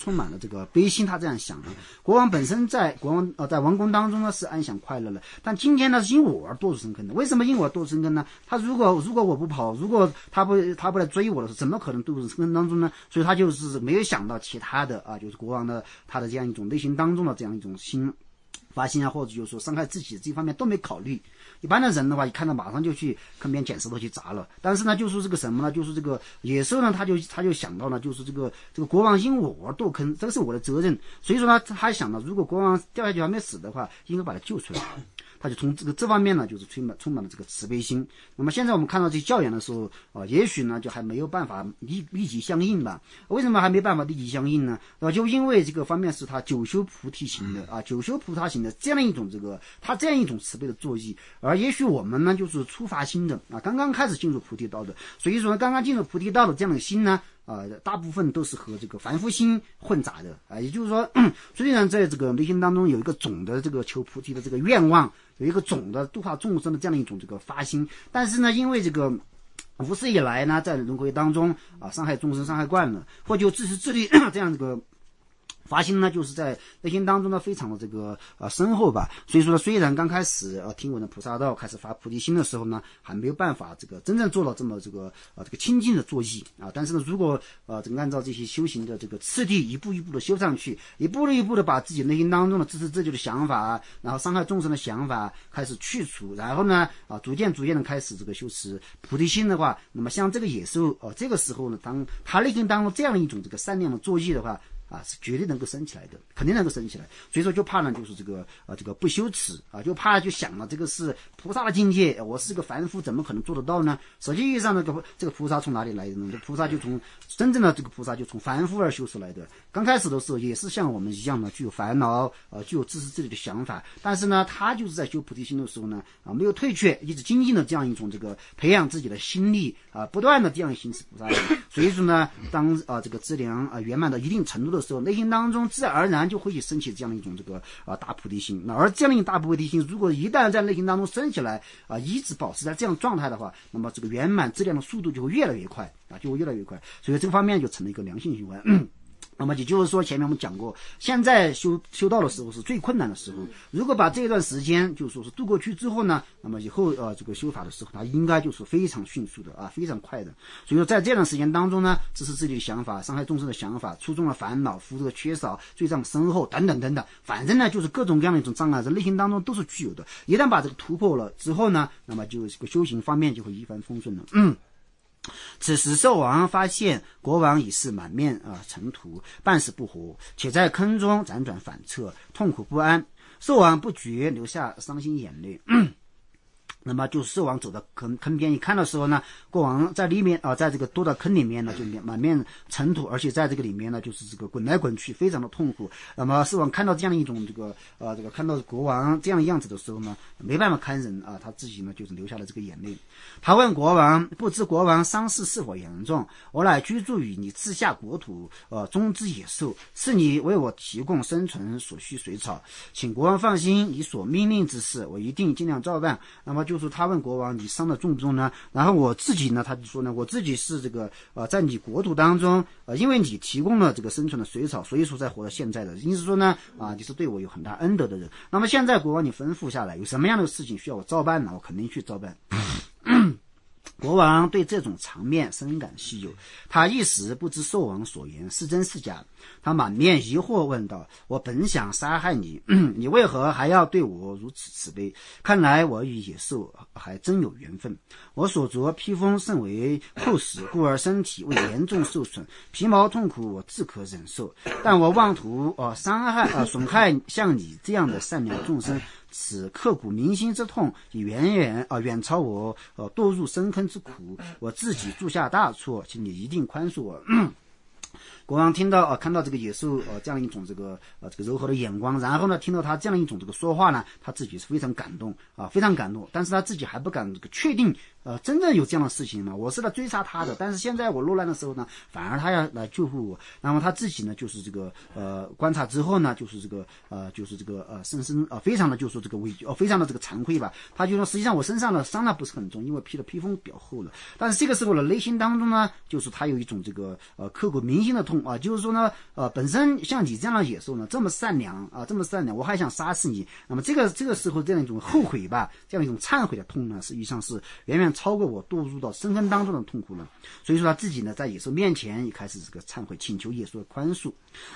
充满了这个悲心，他这样想的。国王本身在国王呃在王宫当中呢是安详快乐的，但今天呢是因我而堕入深坑的。为什么因我堕入深坑呢？他如果如果我不跑，如果他不他不来追我的时候，怎么可能堕入深坑当中呢？所以他就是没有想到其他的啊，就是国王的他的这样一种内心当中的这样一种心发心啊，或者就是说伤害自己这方面都没考虑。一般的人的话，一看到马上就去坑边捡石头去砸了。但是呢，就是这个什么呢？就是这个野兽呢，他就他就想到了，就是这个这个国王因我而堕坑，这个是我的责任。所以说呢，他想到如果国王掉下去还没死的话，应该把他救出来。他就从这个这方面呢，就是充满充满了这个慈悲心。那么现在我们看到这些教养的时候啊、呃，也许呢就还没有办法立立即相应吧？为什么还没办法立即相应呢？啊，就因为这个方面是他九修菩提行的啊，九修菩萨行的这样一种这个他这样一种慈悲的作意。而也许我们呢就是初发心的啊，刚刚开始进入菩提道的，所以说呢，刚刚进入菩提道的这样的心呢。啊、呃，大部分都是和这个凡夫心混杂的啊、呃，也就是说，虽然在这个内心当中有一个总的这个求菩提的这个愿望，有一个总的度化众生的这样的一种这个发心，但是呢，因为这个无始以来呢，在轮回当中啊、呃，伤害众生伤害惯了，或就自私自利这样这个。发心呢，就是在内心当中呢，非常的这个呃深厚吧。所以说呢，虽然刚开始呃听闻的菩萨道开始发菩提心的时候呢，还没有办法这个真正做到这么这个呃这个清净的作意啊。但是呢，如果呃这个按照这些修行的这个次第，一步一步的修上去，一步一步的把自己内心当中的自私自利的想法，然后伤害众生的想法开始去除，然后呢啊逐渐逐渐的开始这个修持菩提心的话，那么像这个野兽呃这个时候呢，当他内心当中这样的一种这个善良的作意的话。啊，是绝对能够升起来的，肯定能够升起来。所以说，就怕呢，就是这个呃，这个不修持啊，就怕就想了，这个是菩萨的境界，我是个凡夫，怎么可能做得到呢？实际上，那个这个菩萨从哪里来的呢？这菩萨就从真正的这个菩萨就从凡夫而修出来的。刚开始的时候也是像我们一样的，具有烦恼，呃，具有自私自利的想法。但是呢，他就是在修菩提心的时候呢，啊，没有退却，一直精进的这样一种这个培养自己的心力啊，不断的这样行持菩萨行。所以说呢，当啊这个资粮啊圆满到一定程度的时候，内心当中自然而然就会去升起这样的一种这个啊大菩提心。那而这样的一种大菩提心，如果一旦在内心当中升起来啊，一直保持在这样状态的话，那么这个圆满质量的速度就会越来越快啊，就会越来越快。所以这个方面就成了一个良性循环。嗯那么也就是说，前面我们讲过，现在修修道的时候是最困难的时候。如果把这段时间就说是度过去之后呢，那么以后呃这个修法的时候，它应该就是非常迅速的啊，非常快的。所以说，在这段时间当中呢，自私自利的想法、伤害众生的想法、触中了烦恼、福德缺少、罪障深厚等等等等，反正呢就是各种各样的一种障碍，在内心当中都是具有的。一旦把这个突破了之后呢，那么就这个修行方面就会一帆风顺了。嗯。此时兽王发现国王已是满面啊、呃、尘土，半死不活，且在坑中辗转反侧，痛苦不安。兽王不觉流下伤心眼泪。嗯那么就是兽王走到坑坑边一看的时候呢，国王在里面啊、呃，在这个多到坑里面呢，就满面尘土，而且在这个里面呢，就是这个滚来滚去，非常的痛苦。那么兽王看到这样一种这个呃这个看到国王这样的样子的时候呢，没办法看人啊，他自己呢就是流下了这个眼泪。他问国王，不知国王伤势是否严重？我乃居住于你治下国土，呃中之野兽，是你为我提供生存所需水草，请国王放心，你所命令之事，我一定尽量照办。那么就就是他问国王，你伤的重不重呢？然后我自己呢，他就说呢，我自己是这个呃，在你国土当中，呃，因为你提供了这个生存的水草，所以说才活到现在的。因此说呢，啊、呃，你是对我有很大恩德的人。那么现在国王你吩咐下来，有什么样的事情需要我照办呢？我肯定去照办。国王对这种场面深感稀有，他一时不知兽王所言是真是假，他满面疑惑问道：我本想杀害你，你为何还要对我如此慈悲？看来我与野兽还真有缘分。我所着披风甚为厚实，故而身体未严重受损，皮毛痛苦我自可忍受，但我妄图呃伤害呃损害像你这样的善良众生，此刻骨铭心之痛，已远远啊、呃、远超我呃堕入深坑之苦，我自己铸下大错，请你一定宽恕我。国王听到呃看到这个野兽呃这样一种这个呃这个柔和的眼光，然后呢听到他这样一种这个说话呢，他自己是非常感动啊、呃，非常感动，但是他自己还不敢这个确定呃真正有这样的事情吗？我是来追杀他的，但是现在我落难的时候呢，反而他要来救护我。那么他自己呢就是这个呃观察之后呢，就是这个呃就是这个呃深深呃非常的就是说这个畏惧，呃非常的这个惭愧吧。他就说实际上我身上的伤呢不是很重，因为披的披风比较厚了，但是这个时候呢内心当中呢，就是他有一种这个呃刻骨铭心的痛。 痛啊，就是说呢，呃，本身像你这样的野兽呢，这么善良啊，这么善良，我还想杀死你。那么这个这个时候这样一种后悔吧，这样一种忏悔的痛呢，实际上是远远超过我堕入到深坑当中的痛苦了。所以说他自己呢，在野兽面前也开始这个忏悔，请求野兽的宽恕。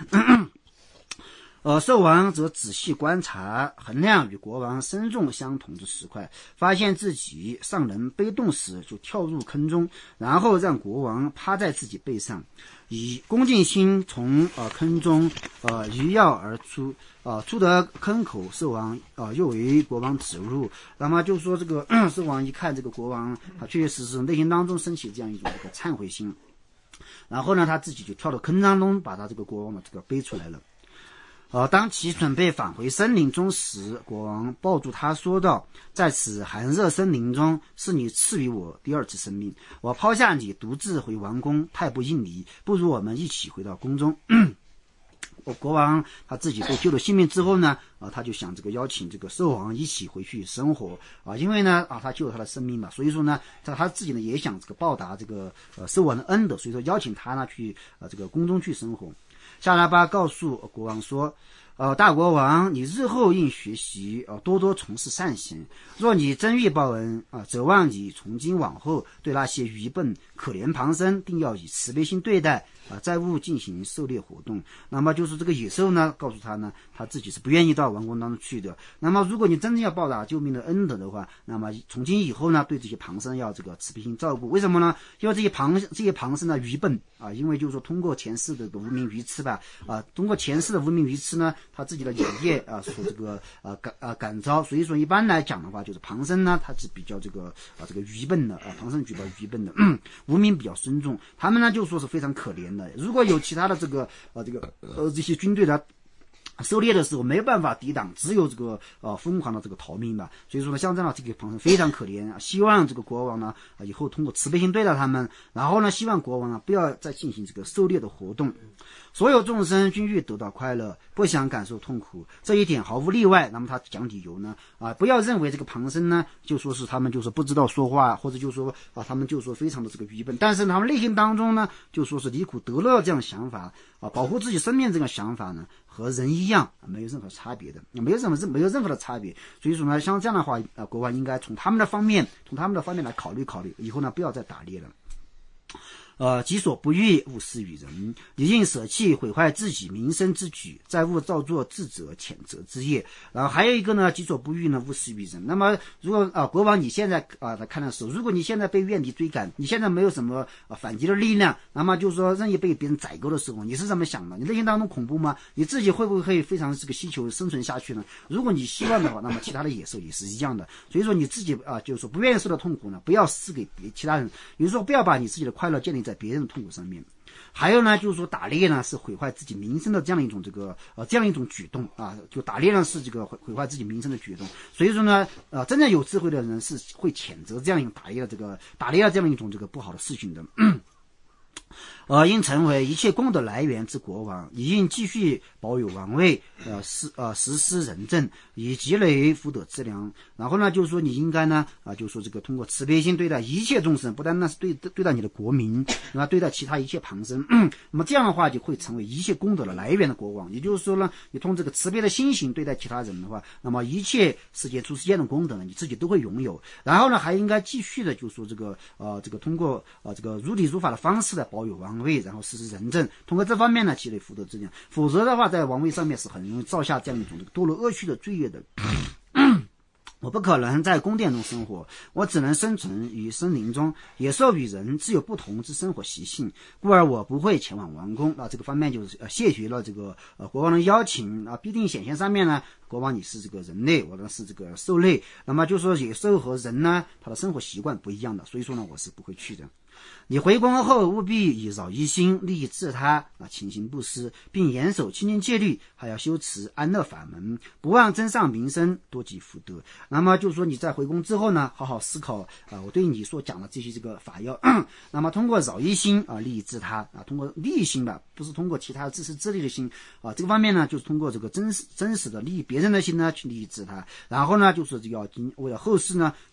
呃，兽王则仔细观察，衡量与国王身重相同的石块，发现自己上人被动时，就跳入坑中，然后让国王趴在自己背上，以恭敬心从呃坑中呃一跃而出，呃出得坑口，兽王呃又为国王指入。那么就说这个兽王一看这个国王，他确确实实内心当中升起这样一种这个忏悔心，然后呢，他自己就跳到坑当中，把他这个国王的这个背出来了。呃，当其准备返回森林中时，国王抱住他说道：“在此寒热森林中，是你赐予我第二次生命。我抛下你独自回王宫，太不应理，不如我们一起回到宫中。”我国王他自己被救了性命之后呢，啊，他就想这个邀请这个兽王一起回去生活啊，因为呢啊他救了他的生命嘛，所以说呢，他他自己呢也想这个报答这个呃兽王的恩德，所以说邀请他呢去呃这个宫中去生活。夏拉巴告诉国王说：“呃，大国王，你日后应学习，呃，多多从事善行。若你真欲报恩啊、呃，则望你从今往后对那些愚笨可怜旁生，定要以慈悲心对待啊、呃，再勿进行狩猎活动。”那么就是这个野兽呢，告诉他呢，他自己是不愿意到王宫当中去的。那么如果你真正要报答救命的恩德的话，那么从今以后呢，对这些旁生要这个慈悲心照顾。为什么呢？因为这些旁这些旁生呢愚笨啊，因为就是说通过前世的无名愚痴吧，啊，通过前世的无名愚痴呢，他自己的眼业啊所这个啊感啊感召，所以说一般来讲的话，就是旁生呢，他是比较这个啊这个愚笨的啊，旁生比较愚笨的，嗯、无名比较深重，他们呢就说是非常可怜的。如果有其他的这个啊这个呃这些军队的狩猎的时候没有办法抵挡，只有这个呃疯狂的这个逃命吧。所以说呢，像这样的这个旁生非常可怜，希望这个国王呢啊以后通过慈悲心对待他们，然后呢希望国王呢不要再进行这个狩猎的活动。所有众生均欲得到快乐，不想感受痛苦，这一点毫无例外。那么他讲理由呢啊，不要认为这个旁生呢就说是他们就是不知道说话，或者就说啊他们就说非常的这个愚笨，但是他们内心当中呢就说是离苦得乐这样想法啊，保护自己生命这个想法呢和人一样，没有任何差别的，没有任何没有任何的差别。所以说呢，像这样的话，呃，国王应该从他们的方面，从他们的方面来考虑考虑，以后呢，不要再打猎了。呃，己所不欲，勿施于人。你应舍弃毁坏自己名声之举，再勿造作自责谴责之业。然后还有一个呢，己所不欲呢，勿施于人。那么，如果啊、呃，国王你现在啊来、呃、看的时候，如果你现在被怨敌追赶，你现在没有什么、呃、反击的力量，那么就是说任意被别人宰割的时候，你是这么想的？你内心当中恐怖吗？你自己会不会非常这个希求生存下去呢？如果你希望的话，那么其他的野兽也是一样的。所以说你自己啊、呃，就是说不愿意受到痛苦呢，不要施给别其他人。也就是说，不要把你自己的快乐建立在别人的痛苦上面。还有呢，就是说打猎呢是毁坏自己名声的这样的一种这个呃这样一种举动啊，就打猎呢是这个毁毁坏自己名声的举动。所以说呢，呃，真正有智慧的人是会谴责这样一种打猎的这个打猎的这样一种这个不好的事情的。呃，应成为一切功德来源之国王，你应继续保有王位，呃，实呃实施仁政，以积累福德资粮。然后呢，就是说你应该呢，啊、呃，就是说这个通过慈悲心对待一切众生，不单单是对对待你的国民，那么对待其他一切旁生。那么这样的话，就会成为一切功德的来源的国王。也就是说呢，你通过这个慈悲的心行对待其他人的话，那么一切世界诸世界的功德呢，你自己都会拥有。然后呢，还应该继续的，就是说这个呃这个通过呃这个如理如法的方式来保有王位，然后实施仁政，通过这方面呢积累福德资粮。否则的话，在王位上面是很容易造下这样一种堕落恶趣的罪业的。我不可能在宫殿中生活，我只能生存于森林中。野兽与人自有不同之生活习性，故而我不会前往王宫。那这个方面就是呃谢绝了这个呃国王的邀请啊，必定显现上面呢，国王你是这个人类，我呢是这个兽类。那么就说野兽和人呢，他的生活习惯不一样的，所以说呢我是不会去的。你回宫后务必以饶一心利益自他啊，勤行布施，并严守清净戒律，还要修持安乐法门，不忘增上名声，多积福德。那么就是说你在回宫之后呢，好好思考啊，我对你所讲的这些这个法要，那么通过饶一心啊利益自他啊，通过利益心吧，不是通过其他自私自利的心啊，这个方面呢就是通过这个真实真实的利益别人的心呢去利益自他。然后呢就是要为了后世呢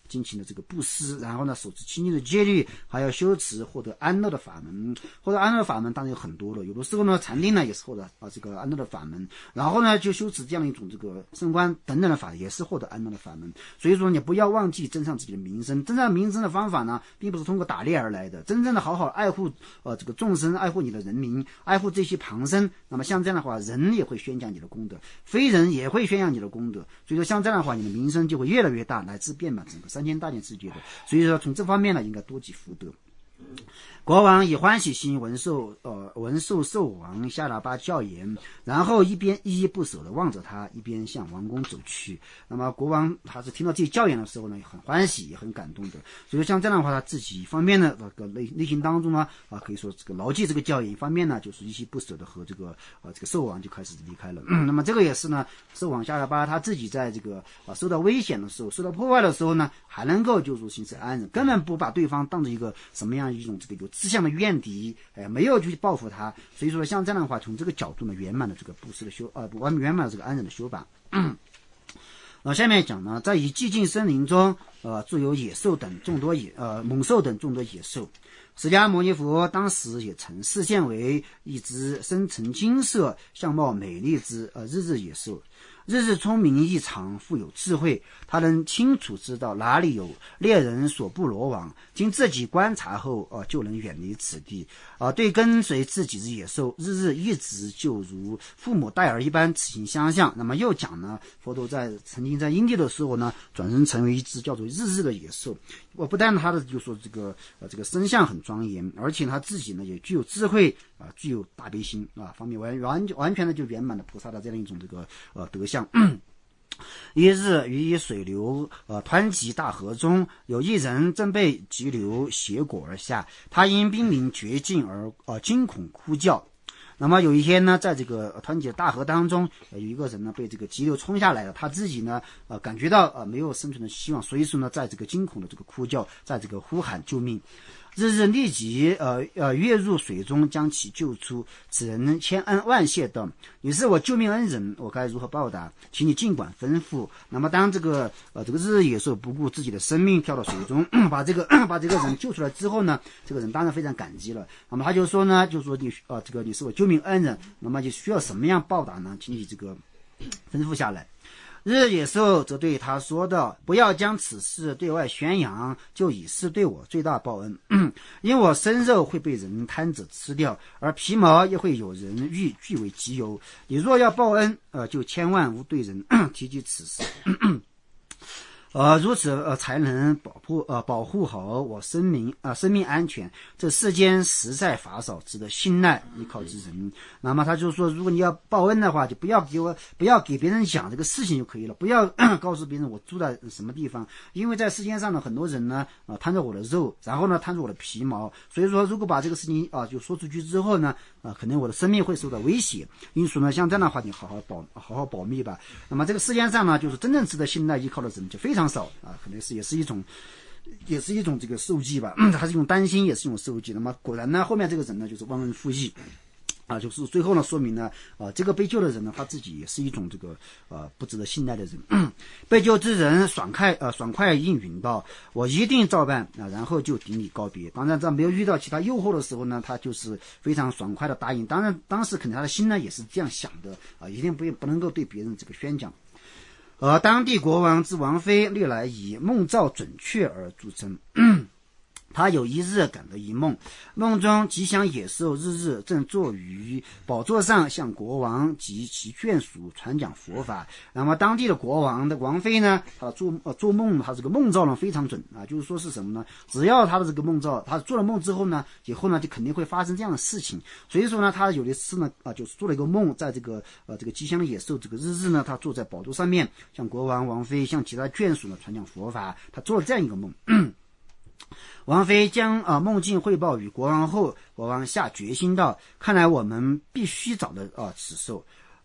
进行了这个布施，然后呢守持清净的戒律，还要修持获得安乐的法门。获得安乐的法门当然有很多了，有的时候呢禅定呢也是获得啊这个安乐的法门，然后呢就修持这样一种这个升观等等的法也是获得安乐的法门。所以说你不要忘记增上自己的名声，增上名声的方法呢并不是通过打猎而来的，真正的好好爱护呃这个众生，爱护你的人民，爱护这些旁生，那么像这样的话人也会宣讲你的功德，非人也会宣扬你的功德，所以说像这样的话你的名声就会越来越大，乃至遍满整个三千大千世界的。所以说从这方面呢应该多积福德。国王以欢喜心闻受呃闻受兽王夏喇叭教言，然后一边依依不舍地望着他，一边向王宫走去。那么国王他是听到这些教言的时候呢，也很欢喜，也很感动的。所以像这样的话，他自己一方面呢，这个内内心当中呢啊，可以说这个牢记这个教言；一方面呢，就是依依不舍的和这个啊这个兽王就开始离开了。嗯、那么这个也是呢，兽王夏喇叭他自己在这个啊受到危险的时候、受到破坏的时候呢，还能够就是行持安忍，根本不把对方当成一个什么样一种这个有志向的怨敌，哎，没有去报复他。所以说像这样的话，从这个角度呢，圆满的这个布施的修呃完圆满的这个安忍的修法。嗯呃，下面讲呢，在以寂静森林中，呃，住有野兽等众多野呃猛兽等众多野兽。释迦牟尼佛当时也曾示现为一只身呈金色、相貌美丽之呃日日野兽。日日聪明异常，富有智慧，他能清楚知道哪里有猎人所不罗网，经自己观察后，呃，就能远离此地。啊、呃，对跟随自己的野兽，日日一直就如父母带儿一般，此情相像。那么又讲呢，佛陀在曾经在因地的时候呢，转生成为一只叫做日日的野兽。我不但他的就说这个呃这个身相很庄严，而且他自己呢也具有智慧啊、呃，具有大悲心啊，方面完完完全的就圆满的菩萨的这样一种这个呃德相。一日于一水流呃湍急大河中，有一人正被急流挟裹而下，他因濒临绝境而呃惊恐哭叫。那么有一天呢，在这个湍急的大河当中，呃、有一个人呢被这个急流冲下来了，他自己呢呃感觉到呃没有生存的希望，所以说呢在这个惊恐的这个哭叫，在这个呼喊救命。日日立即呃呃跃入水中，将其救出。此人千恩万谢道：“你是我救命恩人，我该如何报答？请你尽管吩咐。”那么当这个呃这个日日野兽不顾自己的生命跳到水中，把这个把这个人救出来之后呢，这个人当然非常感激了。那么他就说呢，就说你呃这个你是我救命恩人，那么就需要什么样报答呢？请你这个吩咐下来。日野兽则对他说道：“不要将此事对外宣扬，就以示对我最大报恩。因我生肉会被人贪着吃掉，而皮毛也会有人欲据为己有。你若要报恩，呃，就千万勿对人提及此事。”呃，如此呃才能保护呃保护好我生命啊、呃、生命安全。这世间实在法少，值得信赖依靠之人。那么他就说，如果你要报恩的话，就不要给我不要给别人讲这个事情就可以了，不要告诉别人我住在什么地方，因为在世界上呢，很多人呢啊、呃、贪着我的肉，然后呢贪着我的皮毛，所以说如果把这个事情啊、呃、就说出去之后呢啊、呃、可能我的生命会受到威胁。因此呢，像这样的话，你好好保好好保密吧。那么这个世界上呢，就是真正值得信赖依靠的人就非常少啊，可能是也是一种，也是一种这个受记吧，它是一种担心，也是一种受记。那么果然呢，后面这个人呢就是忘恩负义。啊，就是最后呢，说明呢，啊，这个被救的人呢，他自己也是一种这个呃不值得信赖的人。被救之人爽快呃爽快应允道：“我一定照办啊。”然后就顶礼告别。当然，在没有遇到其他诱惑的时候呢，他就是非常爽快的答应。当然，当时肯定他的心呢也是这样想的啊，一定不不能够对别人这个宣讲。而当地国王之王妃历来以梦兆准确而著称。他有一日感得一梦，梦中吉祥野兽日日正坐于宝座上，向国王及其眷属传讲佛法。那么当地的国王的王妃呢，他做呃做梦，他这个梦兆呢非常准啊，就是说是什么呢？只要他的这个梦兆，他做了梦之后呢，以后呢就肯定会发生这样的事情。所以说呢，他有的次呢啊，就是做了一个梦，在这个呃这个吉祥的野兽这个日日呢，他坐在宝座上面，向国王、王妃、向其他眷属呢传讲佛法。他做了这样一个梦。王妃将啊、呃、梦境汇报于国王后，国王下决心道：“看来我们必须找到啊、呃、此兽。”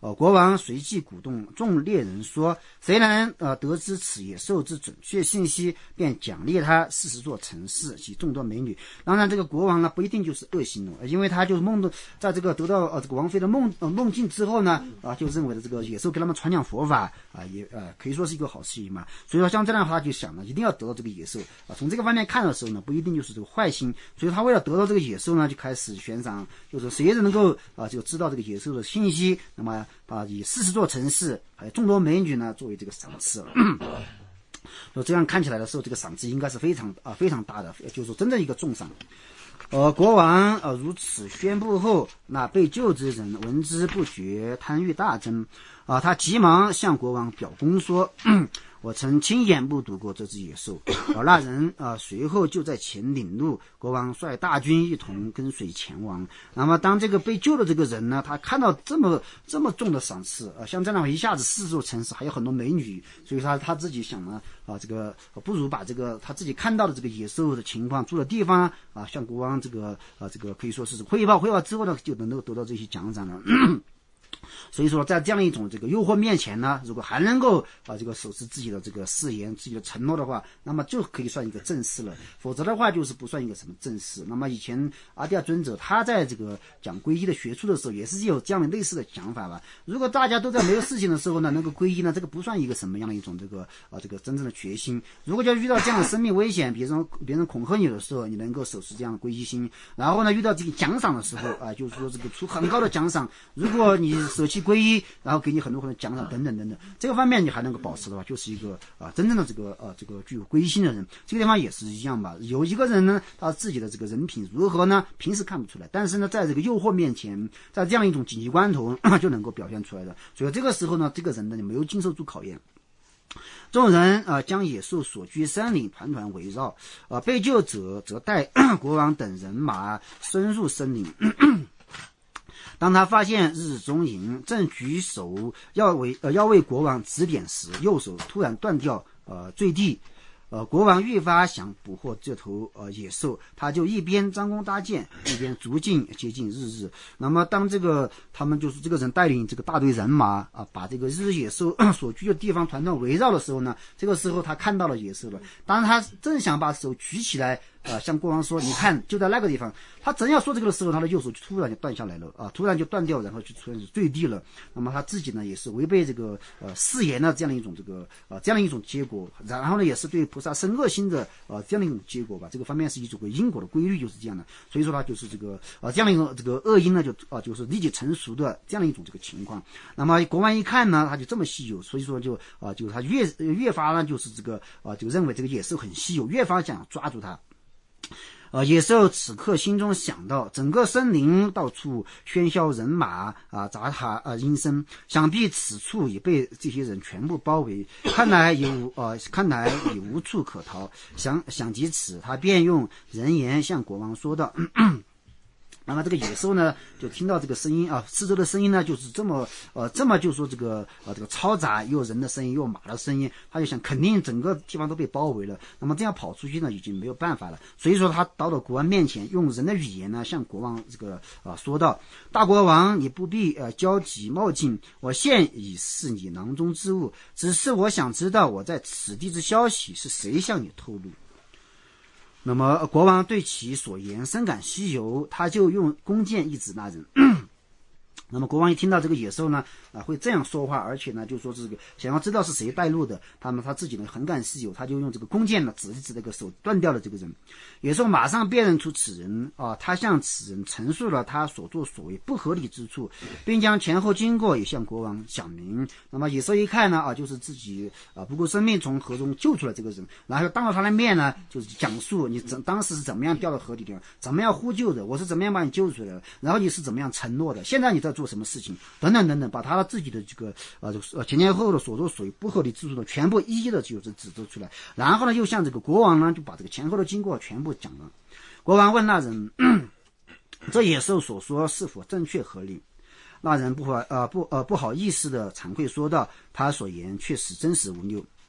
呃，国王随即鼓动众猎人说，谁能呃得知此野兽之准确信息，便奖励他四十座城市及众多美女。当然这个国王呢不一定就是恶心的，因为他就是梦的在这个得到呃这个王妃的梦呃梦境之后呢啊、呃、就认为的这个野兽给他们传讲佛法啊、呃、也呃可以说是一个好事情嘛。所以说像这样的话他就想了一定要得到这个野兽啊、呃、从这个方面看的时候呢不一定就是这个坏心，所以他为了得到这个野兽呢就开始悬赏，就是谁人能够啊、呃、就知道这个野兽的信息，那么啊以四十座城市还有众多美女呢作为这个赏赐了。所以这样看起来的时候，这个赏赐应该是非常啊、呃、非常大的，就是说真正一个重赏。呃，国王呃如此宣布后，那被救之人闻之不觉，贪欲大增。啊、呃，他急忙向国王表功说。我曾亲眼目睹过这只野兽，而那人啊、呃，随后就在前领路，国王率大军一同跟随前往。那么，当这个被救的这个人呢，他看到这么这么重的赏赐啊、呃，像这样一下子四座城市，还有很多美女，所以他他自己想呢啊、呃，这个不如把这个他自己看到的这个野兽的情况、住的地方啊、呃，向国王这个啊、呃、这个可以说是汇报汇报之后呢，就能够得到这些奖赏了。所以说在这样一种这个诱惑面前呢，如果还能够啊这个守持自己的这个誓言自己的承诺的话，那么就可以算一个正事了，否则的话就是不算一个什么正事。那么以前阿底亚尊者他在这个讲皈依的学处的时候也是有这样的类似的讲法吧。如果大家都在没有事情的时候呢，能够皈依呢，这个不算一个什么样的一种这个啊这个真正的决心。如果要遇到这样的生命危险，别人别人恐吓你的时候，你能够守持这样的皈依心，然后呢遇到这个奖赏的时候啊，就是说这个出很高的奖赏，如果你舍弃皈依，然后给你很多很多奖赏等等等等，这个方面你还能够保持的话，就是一个啊、呃、真正的这个呃这个具有皈依心的人。这个地方也是一样吧。有一个人呢，他自己的这个人品如何呢？平时看不出来，但是呢，在这个诱惑面前，在这样一种紧急关头就能够表现出来的。所以这个时候呢，这个人呢，你没有经受住考验。众人啊、呃、将野兽所居山岭团团围绕，啊、呃、被救者则带国王等人马深入森林。当他发现日中营，正举手要为呃要为国王指点时，右手突然断掉，呃坠地。呃，国王愈发想捕获这头呃野兽，他就一边张弓搭箭，一边逐渐接近日日。那么，当这个他们就是这个人带领这个大队人马啊、呃，把这个日日野兽所居的地方团团围绕的时候呢，这个时候他看到了野兽了。当他正想把手举起来，呃，向国王说：“你看，就在那个地方。”他正要说这个的时候，他的右手就突然就断下来了啊，突然就断掉，然后就突然就坠地了。那么他自己呢，也是违背这个呃誓言的这样的一种这个呃这样的一种结果，然后呢，也是对菩萨生恶心的呃这样的一种结果吧。这个方面是一种因果的规律，就是这样的。所以说他就是这个呃这样的一种这个恶因呢，就啊、呃、就是立即成熟的这样的一种这个情况。那么国王一看呢，他就这么稀有，所以说就啊、呃、就是他越越发呢就是这个啊、呃、就认为这个野兽很稀有，越发想抓住它。呃，野兽此刻心中想到，整个森林到处喧嚣人马啊，杂沓啊阴森，想必此处已被这些人全部包围，看来有呃，看来已无处可逃。想想及此，他便用人言向国王说道。咳咳那么这个野兽呢，就听到这个声音啊，四周的声音呢，就是这么呃，这么就说这个呃这个嘈杂，又有人的声音，又有马的声音，他就想肯定整个地方都被包围了。那么这样跑出去呢，已经没有办法了。所以说他到了国王面前，用人的语言呢，向国王这个啊、呃、说道：“大国王，你不必呃焦急冒进，我现已是你囊中之物，只是我想知道我在此地之消息是谁向你透露。”那么国王对其所言深感稀有，他就用弓箭一指那人。那么国王一听到这个野兽呢，啊会这样说话，而且呢就说这个想要知道是谁带路的，他们他自己呢很感稀有，他就用这个弓箭呢指一指这个手断掉了这个人。野兽马上辨认出此人啊，他向此人陈述了他所作所为不合理之处，并将前后经过也向国王讲明。那么野兽一看呢啊，就是自己啊不顾生命从河中救出了这个人，然后当着他的面呢就是讲述你怎当时是怎么样掉到河里的，怎么样呼救的，我是怎么样把你救出来的，然后你是怎么样承诺的，现在你在做什么事情等等等等，把他自己的这个呃前前后后的所作所为不合理之处的全部一一的就是指出出来，然后呢又向这个国王呢就把这个前后的经过全部讲了。国王问那人，这野兽所说是否正确合理？那人不好呃不呃不好意思的惭愧说道，他所言确实真实无谬。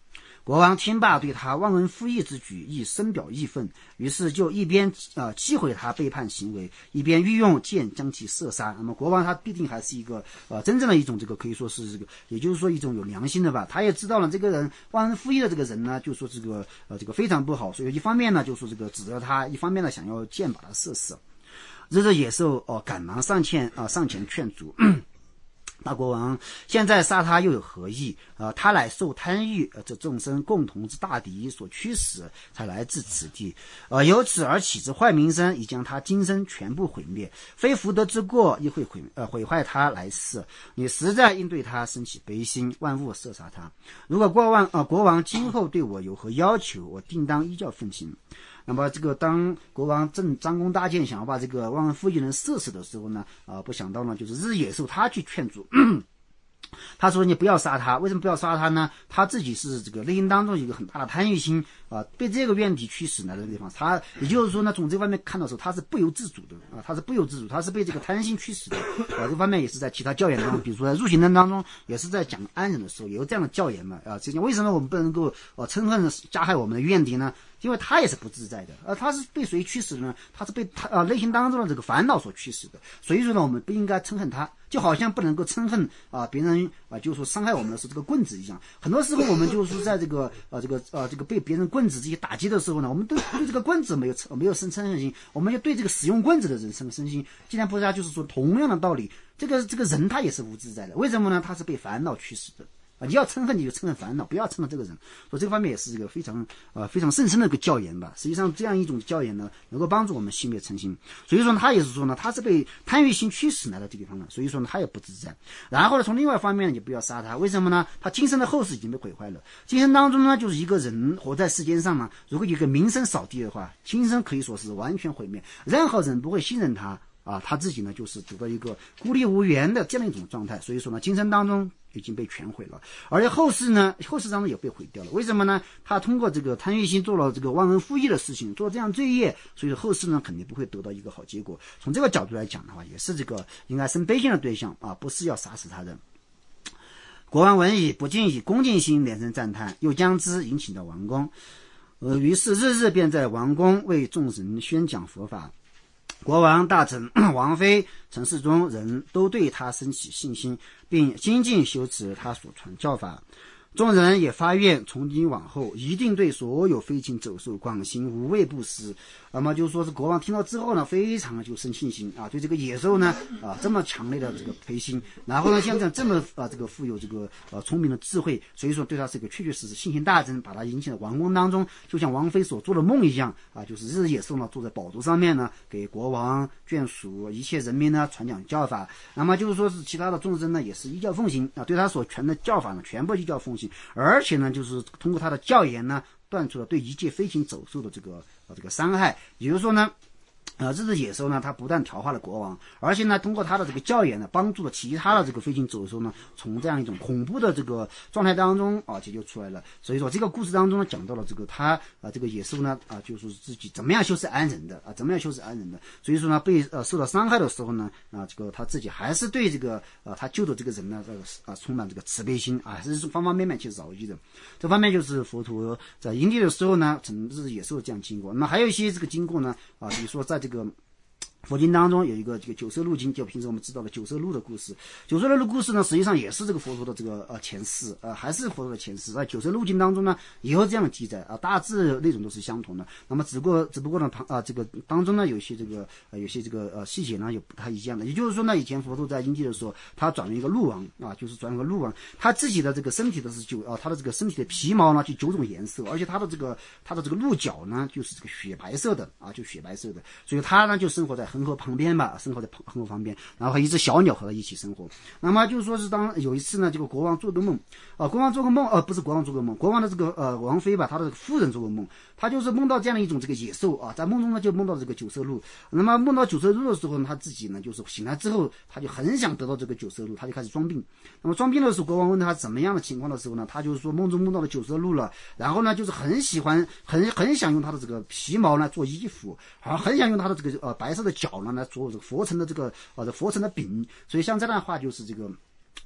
国王听罢，对他忘恩负义之举亦深表义愤，于是就一边呃击毁他背叛行为，一边欲用剑将其射杀。那么国王他必定还是一个呃真正的一种这个可以说是这个，也就是说一种有良心的吧。他也知道了这个人忘恩负义的这个人呢，就说这个呃这个非常不好，所以一方面呢就说这个指责他，一方面呢想要剑把他射死。这只野兽哦、呃、赶忙上前啊、呃、上前劝阻。大国王，现在杀他又有何意？呃，他乃受贪欲，呃，这众生共同之大敌所驱使，才来至此地。呃，由此而起之坏名声，已将他今生全部毁灭。非福德之过，亦会毁呃毁坏他来世。你实在应对他生起悲心，万勿射杀他。如果国王呃国王今后对我有何要求，我定当依教奉行。那么这个当国王正张弓搭箭想要把这个忘恩负义人射死的时候呢，啊、呃，不想到呢，就是日野兽他去劝阻。他说你不要杀他，为什么不要杀他呢？他自己是这个内心当中有一个很大的贪欲心啊、呃，被这个愿体驱使来的地方，他也就是说呢，从这方面看到的时候，他是不由自主的啊，他是不由自主，他是被这个贪心驱使的啊。这方面也是在其他教言当中，比如说在入行论当中，也是在讲安忍的时候也有这样的教言嘛啊。这为什么我们不能够呃嗔恨加害我们的怨敌呢？因为他也是不自在的，呃，他是被谁驱使的呢？他是被他呃内心当中的这个烦恼所驱使的。所以说呢，我们不应该嗔恨他，就好像不能够嗔恨啊、呃、别人啊、呃，就是说伤害我们的是这个棍子一样。很多时候我们就是在这个呃这个呃这个被别人棍子这些打击的时候呢，我们对对这个棍子没有没有生嗔恨心，我们就对这个使用棍子的人生生心。既然菩萨就是说同样的道理，这个这个人他也是无自在的，为什么呢？他是被烦恼驱使的。啊，你要嗔恨你就嗔恨烦恼，不要嗔恨这个人。所以这个方面也是一个非常呃非常甚深的一个教言吧。实际上这样一种教言呢，能够帮助我们熄灭嗔心。所以说他也是说呢，他是被贪欲心驱使来到这个地方的，所以说呢他也不自在。然后呢，从另外一方面呢，你不要杀他，为什么呢？他今生的后世已经被毁坏了。今生当中呢，就是一个人活在世间上呢，如果有一个名声扫地的话，今生可以说是完全毁灭，任何人不会信任他。啊，他自己呢就是走到一个孤立无援的这样一种状态，所以说呢，今生当中已经被全毁了，而且后世呢，后世当中也被毁掉了。为什么呢？他通过这个贪欲心做了这个忘恩负义的事情，做这样罪业，所以后世呢肯定不会得到一个好结果。从这个角度来讲的话，也是这个应该生悲心的对象啊，不是要杀死他人。国王闻已，不禁以恭敬心连声赞叹，又将之迎请到王宫。呃，于是日日便在王宫为众人宣讲佛法。国王、大臣、王妃、陈世宗人都对他升起信心，并精进修持他所传教法。众人也发愿，从今往后一定对所有飞禽走兽广行无畏布施。那么就说是国王听到之后呢，非常的就生信心啊，对这个野兽呢啊这么强烈的这个培心，然后呢像这样这么啊这个富有这个呃聪明的智慧，所以说对他是个确确实实信心大增，把他引进了王宫当中，就像王妃所做的梦一样啊，就是日野兽呢坐在宝座上面呢，给国王、眷属、一切人民呢传讲教法。那么就是说是其他的众生呢也是依教奉行啊，对他所传的教法呢全部依教奉行。而且呢，就是通过他的教言呢，断除了对一切飞禽走兽的这个呃这个伤害。也就是说呢，呃，这只野兽呢，它不但调化了国王，而且呢，通过他的这个教言呢，帮助了其他的这个飞禽走兽呢，从这样一种恐怖的这个状态当中啊解救出来了。所以说，这个故事当中呢，讲到了这个他啊这个野兽呢啊，就是自己怎么样修持安忍的啊，怎么样修持安忍的。所以说呢，被呃受到伤害的时候呢，啊这个他自己还是对这个呃他救的这个人呢，这个啊充满这个慈悲心啊，还是方方面面去饶益的。这方面就是佛陀在因地的时候呢，曾是野兽这样经过。那么还有一些这个经过呢啊，比如说在这个佛经当中有一个这个九色鹿经，就平时我们知道的九色鹿的故事。九色鹿的故事呢，实际上也是这个佛陀的这个呃前世，呃还是佛陀的前世。在九色鹿经当中呢，也有这样的记载啊，大致内容都是相同的。那么只不过只不过呢，啊这个当中呢有些这个呃有些这个呃细节呢有不太一样的。也就是说呢，以前佛陀在因地的时候，他转了一个鹿王啊，就是转了个鹿王，他自己的这个身体的是九啊，他的这个身体的皮毛呢就九种颜色，而且他的这个他的这个鹿角呢就是这个雪白色的啊，就雪白色的，所以他呢就生活在恒河旁边吧，生活在恒河旁边，然后和一只小鸟和他一起生活。那么就是说是当有一次呢，这个国王做个梦，啊、呃，国王做个梦，呃，不是国王做个梦，国王的这个呃王妃吧，他的夫人做个梦，他就是梦到这样的一种这个野兽啊，在梦中呢就梦到这个九色鹿。那么梦到九色鹿的时候呢，他自己呢就是醒来之后，他就很想得到这个九色鹿，他就开始装病。那么装病的时候，国王问他怎么样的情况的时候呢，他就是说梦中梦到了九色鹿了，然后呢就是很喜欢，很很想用他的这个皮毛呢做衣服，啊，很想用他的这个呃白色的脚呢来做这个佛尘的这个呃佛尘的饼。所以像这样的话就是这个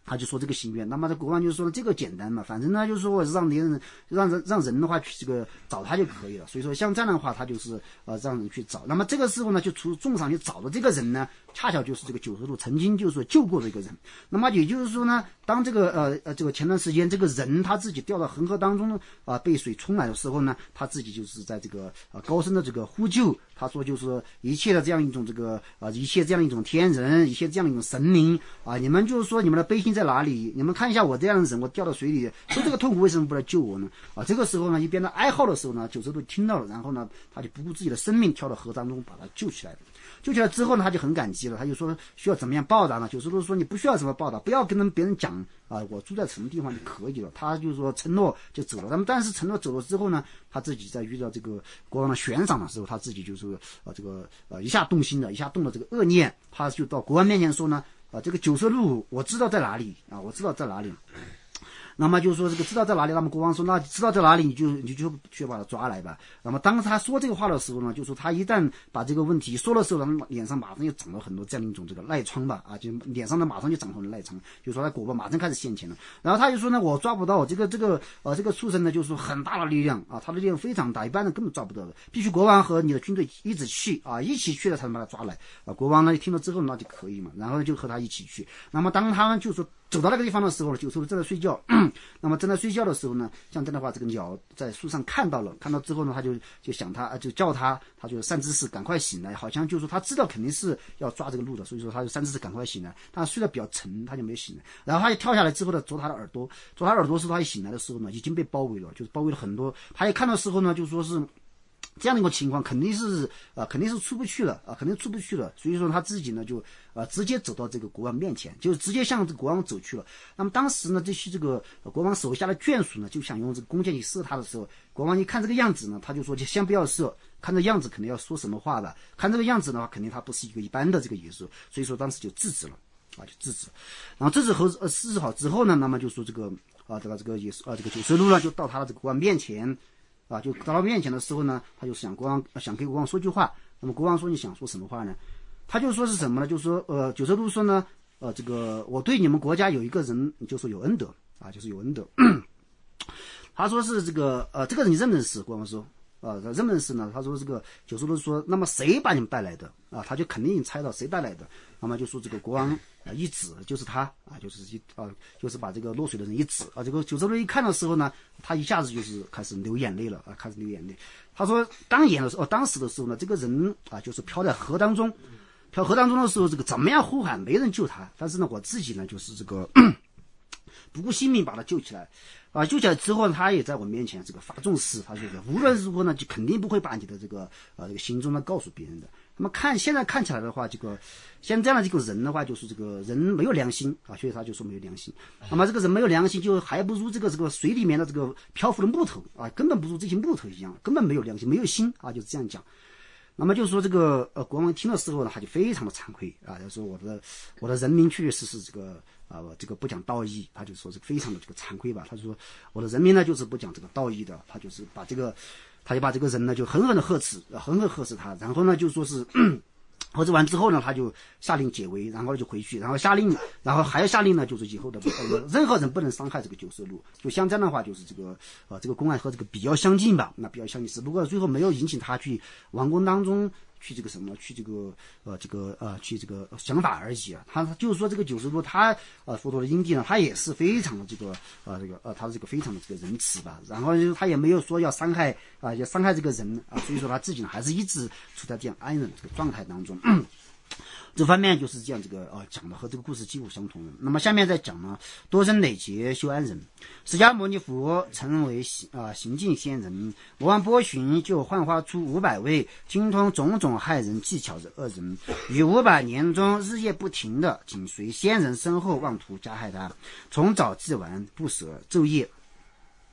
他就说这个心愿，那么这国王就说这个简单嘛，反正呢就是说我让别人让人让人的话去这个找他就可以了。所以说像这样的话，他就是呃让人去找。那么这个时候呢，就从众上去找的这个人呢，恰巧就是这个九十度曾经就是说救过的一个人。那么也就是说呢，当这个呃呃这个前段时间这个人他自己掉到恒河当中啊、呃、被水冲来的时候呢，他自己就是在这个呃高声的这个呼救，他说就是说一切的这样一种这个啊、呃、一切这样一种天人，一切这样一种神明啊，你们就是说你们的悲心在哪里？你们看一下我这样的人，我掉到水里，受这个痛苦，为什么不来救我呢？啊，这个时候呢，一边的哀嚎的时候呢，九十度听到了，然后呢，他就不顾自己的生命跳到河当中，把他救起来了。救起来之后呢，他就很感激了，他就说需要怎么样报答呢？九十度说你不需要什么报答，不要跟别人讲啊，我住在什么地方就可以了。他就说承诺就走了。那么但是承诺走了之后呢，他自己在遇到这个国王的悬赏的时候，他自己就是呃这个呃一下动心了，一下动了这个恶念，他就到国王面前说呢。啊，这个九色鹿我知道在哪里啊，我知道在哪里。那么就是说这个知道在哪里，那么国王说那知道在哪里你就你就去把他抓来吧。那么当他说这个话的时候呢，就说他一旦把这个问题说的时候，他脸上马上就长了很多这样一种这个赖疮吧，啊，就脸上呢马上就长很多赖疮，就说他国王马上开始现钱了。然后他就说呢，我抓不到这个这个呃这个畜生呢，就是说很大的力量啊，他的力量非常大，一般人根本抓不到的，必须国王和你的军队一起去啊，一起去了才能把他抓来啊。国王呢听了之后那就可以嘛，然后就和他一起去。那么当他们就说走到那个地方的时候，九十度正在睡觉，那么正在睡觉的时候呢，像这样的话，这个鸟在树上看到了，看到之后呢，他就就想他，就叫他，他就善知识赶快醒来，好像就是说他知道肯定是要抓这个鹿的，所以说他就善知识赶快醒来，他睡得比较沉，他就没有醒来，然后他就跳下来之后呢，啄他的耳朵，啄他耳朵时候，他一醒来的时候呢，已经被包围了，就是包围了很多，他一看到时候呢，就说是。这样的一个情况肯定是啊、呃，肯定是出不去了啊、呃，肯定出不去了。所以说他自己呢就啊、呃、直接走到这个国王面前，就直接向这个国王走去了。那么当时呢，这些这个、呃、国王手下的眷属呢就想用这个弓箭去射他的时候，国王一看这个样子呢，他就说就先不要射，看这样子肯定要说什么话吧。看这个样子的话，肯定他不是一个一般的这个野兽，所以说当时就制止了啊，就制止。然后制止后呃制止好之后呢，那么就说这个啊这个这个野兽啊这个九色鹿呢就到他的这个国王面前。啊，就到他面前的时候呢，他就想国王想给国王说句话。那么国王说你想说什么话呢？他就说是什么呢？就说呃九色鹿说呢，呃这个我对你们国家有一个人，就说有恩德啊，就是有恩德。他说是这个呃这个人你认不认识？国王说啊认不认识呢？他说这个九色鹿说那么谁把你们带来的啊？他就肯定猜到谁带来的。那么就说这个国王啊一指就是他啊，就是一啊就是把这个落水的人一指啊，这个九色鹿一看的时候呢，他一下子就是开始流眼泪了啊，开始流眼泪。他说当演的时候，当时的时候呢，这个人啊就是飘在河当中，飘河当中的时候，这个怎么样呼喊没人救他，但是呢我自己呢就是这个不顾性命把他救起来。啊，救起来之后，他也在我面前这个发重誓，他说的无论如何呢，就肯定不会把你的这个呃这个行踪呢告诉别人的。那么看现在看起来的话，这个像这样的这个人的话，就是这个人没有良心啊，所以他就说没有良心。那么这个人没有良心，就还不如这个这个水里面的这个漂浮的木头啊，根本不如这些木头一样，根本没有良心，没有心啊，就是这样讲。那么就是说这个呃国王听的时候呢，他就非常的惭愧啊，就说我的我的人民确确实实这个啊、呃、这个不讲道义，他就说是非常的这个惭愧吧。他就说我的人民呢就是不讲这个道义的，他就是把这个他就把这个人呢就狠狠的呵斥，狠狠呵斥他，然后呢就说是。呵斥完之后呢，他就下令解围，然后就回去，然后下令，然后还要下令呢，就是以后的、呃、任何人不能伤害这个九色鹿。就像这样的话，就是这个呃这个公案和这个比较相近吧，那比较相近，只不过最后没有引起他去王宫当中去这个什么，去这个呃这个呃去这个想法而已啊。他就是说这个九色鹿，他呃佛陀的因地呢，他也是非常的这个呃这个呃他这个非常的这个仁慈吧，然后他也没有说要伤害啊、呃、要伤害这个人啊，所以说他自己呢还是一直处在这样安忍这个状态当中。这方面就是这样，这个呃讲的和这个故事几乎相同。那么下面再讲呢，多生累劫修安忍。释迦牟尼佛曾为啊、呃、行进仙人，魔王波旬就幻化出五百位精通种种害人技巧的恶人，于五百年中日夜不停的紧随仙人身后，妄图加害他，从早至晚不舍昼夜。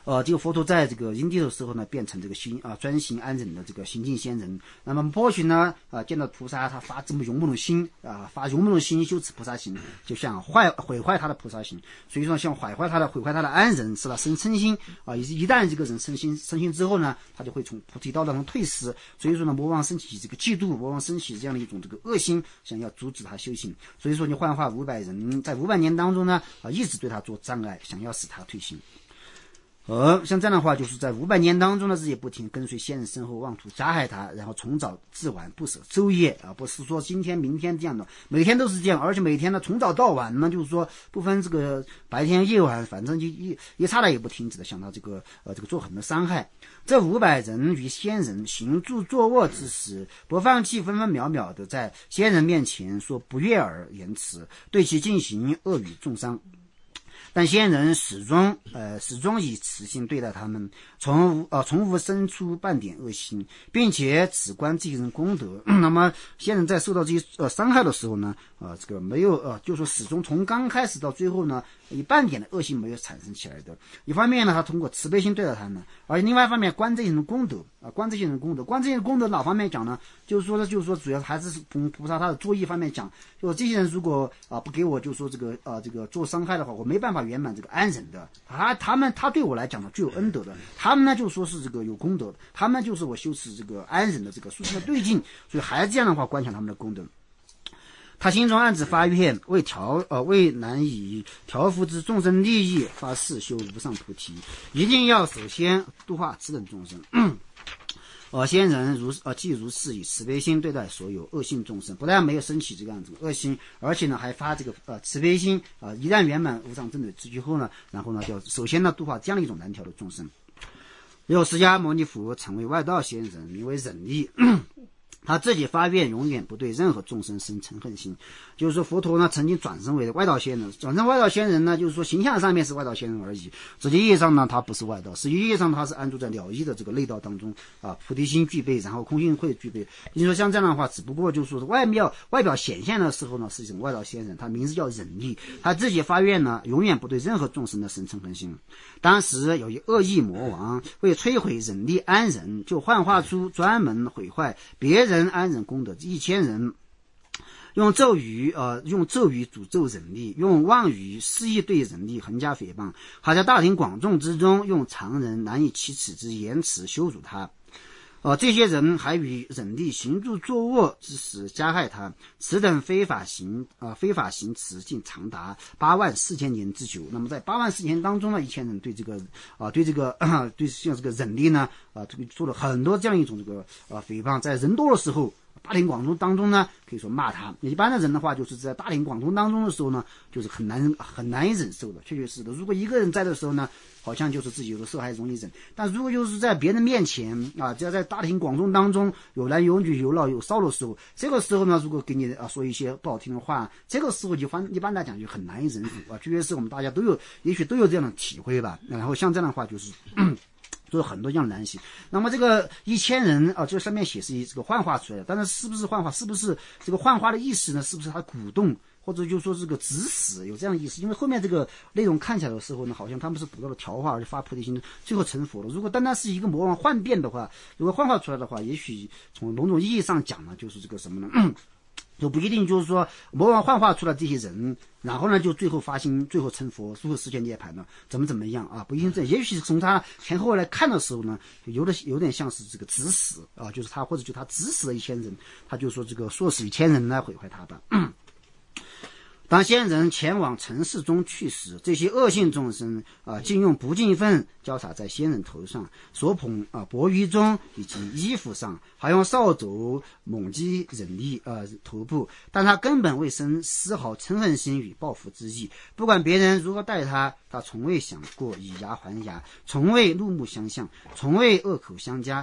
呃，这个佛陀在这个因地的时候呢，变成这个心啊、呃、专行安忍的这个行进仙人。那么波旬呢，啊、呃、见到菩萨，他发这么勇猛的心啊、呃，发勇猛的心修持菩萨行，就想坏毁坏他的菩萨行。所以说，像毁坏他的毁坏他的安忍，使他生嗔心啊。一、呃、一旦这个人生心生心之后呢，他就会从菩提道当中退失。所以说呢，魔王升起这个嫉妒，魔王升起这样的一种这个恶心，想要阻止他修行。所以说，你幻化五百人，在五百年当中呢，啊、呃，一直对他做障碍，想要使他退行。呃，像这样的话，就是在五百年当中呢，日夜不停跟随先人身后，妄图加害他，然后从早至晚不舍昼夜啊，不是说今天明天这样的，每天都是这样，而且每天呢从早到晚呢，就是说不分这个白天夜晚，反正就一一刹那也不停止的向他这个呃这个做很多伤害。这五百人与先人行住坐卧之时，不放弃，分分秒秒的在先人面前说不悦耳言辞，对其进行恶语重伤。但先人始终呃始终以慈心对待他们，从呃从无生出半点恶心，并且只观这些人功德。那么先人在受到这些呃伤害的时候呢，呃这个没有呃就说始终从刚开始到最后呢，一半点的恶心没有产生起来的。一方面呢，他通过慈悲心对待他们，而另外一方面观这些人功德啊、呃，观这些人功德，观这些人功德哪方面讲呢？就是说呢，就是说主要还是从菩萨他的作意方面讲，就是这些人如果啊、呃、不给我就说这个啊、呃、这个做伤害的话，我没办法圆满这个安忍的。他他们他对我来讲呢具有恩德的，他们呢就说是这个有功德的，他们就是我修持这个安忍的这个殊胜的对境，所以还是这样的话观想他们的功德。他心中暗自发愿，为调呃为难以调伏之众生利益，发誓修无上菩提，一定要首先度化此等众生。呃，先人如呃既如是以慈悲心对待所有恶性众生，不但没有升起这个样子恶心，而且呢还发这个呃慈悲心啊、呃。一旦圆满无上正觉之具后呢，然后呢就首先呢度化这样的一种难调的众生。有释迦牟尼佛成为外道先人，名为忍力。他自己发愿永远不对任何众生生嗔恨心，就是说佛陀呢曾经转生为外道仙人，转生外道仙人呢就是说形象上面是外道仙人而已，实际意义上呢他不是外道，实际意义上他是安住在了义的这个内道当中啊，菩提心具备，然后空性慧具备。你说像这样的话，只不过就是说外表外表显现的时候呢是一种外道仙人，他名字叫忍力，他自己发愿呢永远不对任何众生的生嗔恨心。当时有一恶意魔王为摧毁忍力安忍，就幻化出专门毁坏别人人安忍功德一千人，用咒语呃用咒语诅咒忍力，用妄语肆意对忍力横加诽谤，还在大庭广众之中用常人难以启齿之言辞羞辱他。呃，这些人还与忍力行住坐卧之时加害他，此等非法行呃非法行持竟长达八万四千年之久。那么在八万四千当中呢，一千人对这个啊、呃、对这个、呃、对像这个忍力呢啊、呃、这个做了很多这样一种这个呃诽谤，在人多的时候。大庭广众当中呢，可以说骂他。一般的人的话，就是在大庭广众当中的时候呢，就是很难很难以忍受的，确确是的。如果一个人在的时候呢，好像就是自己有的时候还容易忍，但如果就是在别人面前啊，只要在大庭广众当中有男有女有老有少的时候，这个时候呢，如果给你啊说一些不好听的话，这个时候就反一般来讲就很难以忍受啊。确实是我们大家都有，也许都有这样的体会吧。然后像这样的话就是。做很多样的难行。那么这个一千人啊，这上面写是这个幻化出来的，但是是不是幻化，是不是这个幻化的意思呢？是不是他鼓动，或者就说这个指使，有这样的意思？因为后面这个内容看起来的时候呢，好像他们是得到了调化而发菩提心，最后成佛了。如果单单是一个魔王幻变的话，如果幻化出来的话，也许从某种意义上讲呢，就是这个什么呢？嗯就不一定就是说魔王幻化出来这些人，然后呢就最后发心，最后成佛，最后实现涅槃了，怎么怎么样啊？不一定这，也许从他前后来看的时候呢，有的有点像是这个指使啊，就是他或者就他指使了一千人，他就说这个唆使一千人来毁坏他吧。嗯当先人前往尘世中去时，这些恶性众生啊，竟用不净粪浇洒在先人头上、所捧啊钵盂中以及衣服上，还用扫帚猛击忍力啊头部，但他根本未生丝毫嗔恨心与报复之意。不管别人如何待他，他从未想过以牙还牙，从未怒目相向，从未恶口相加。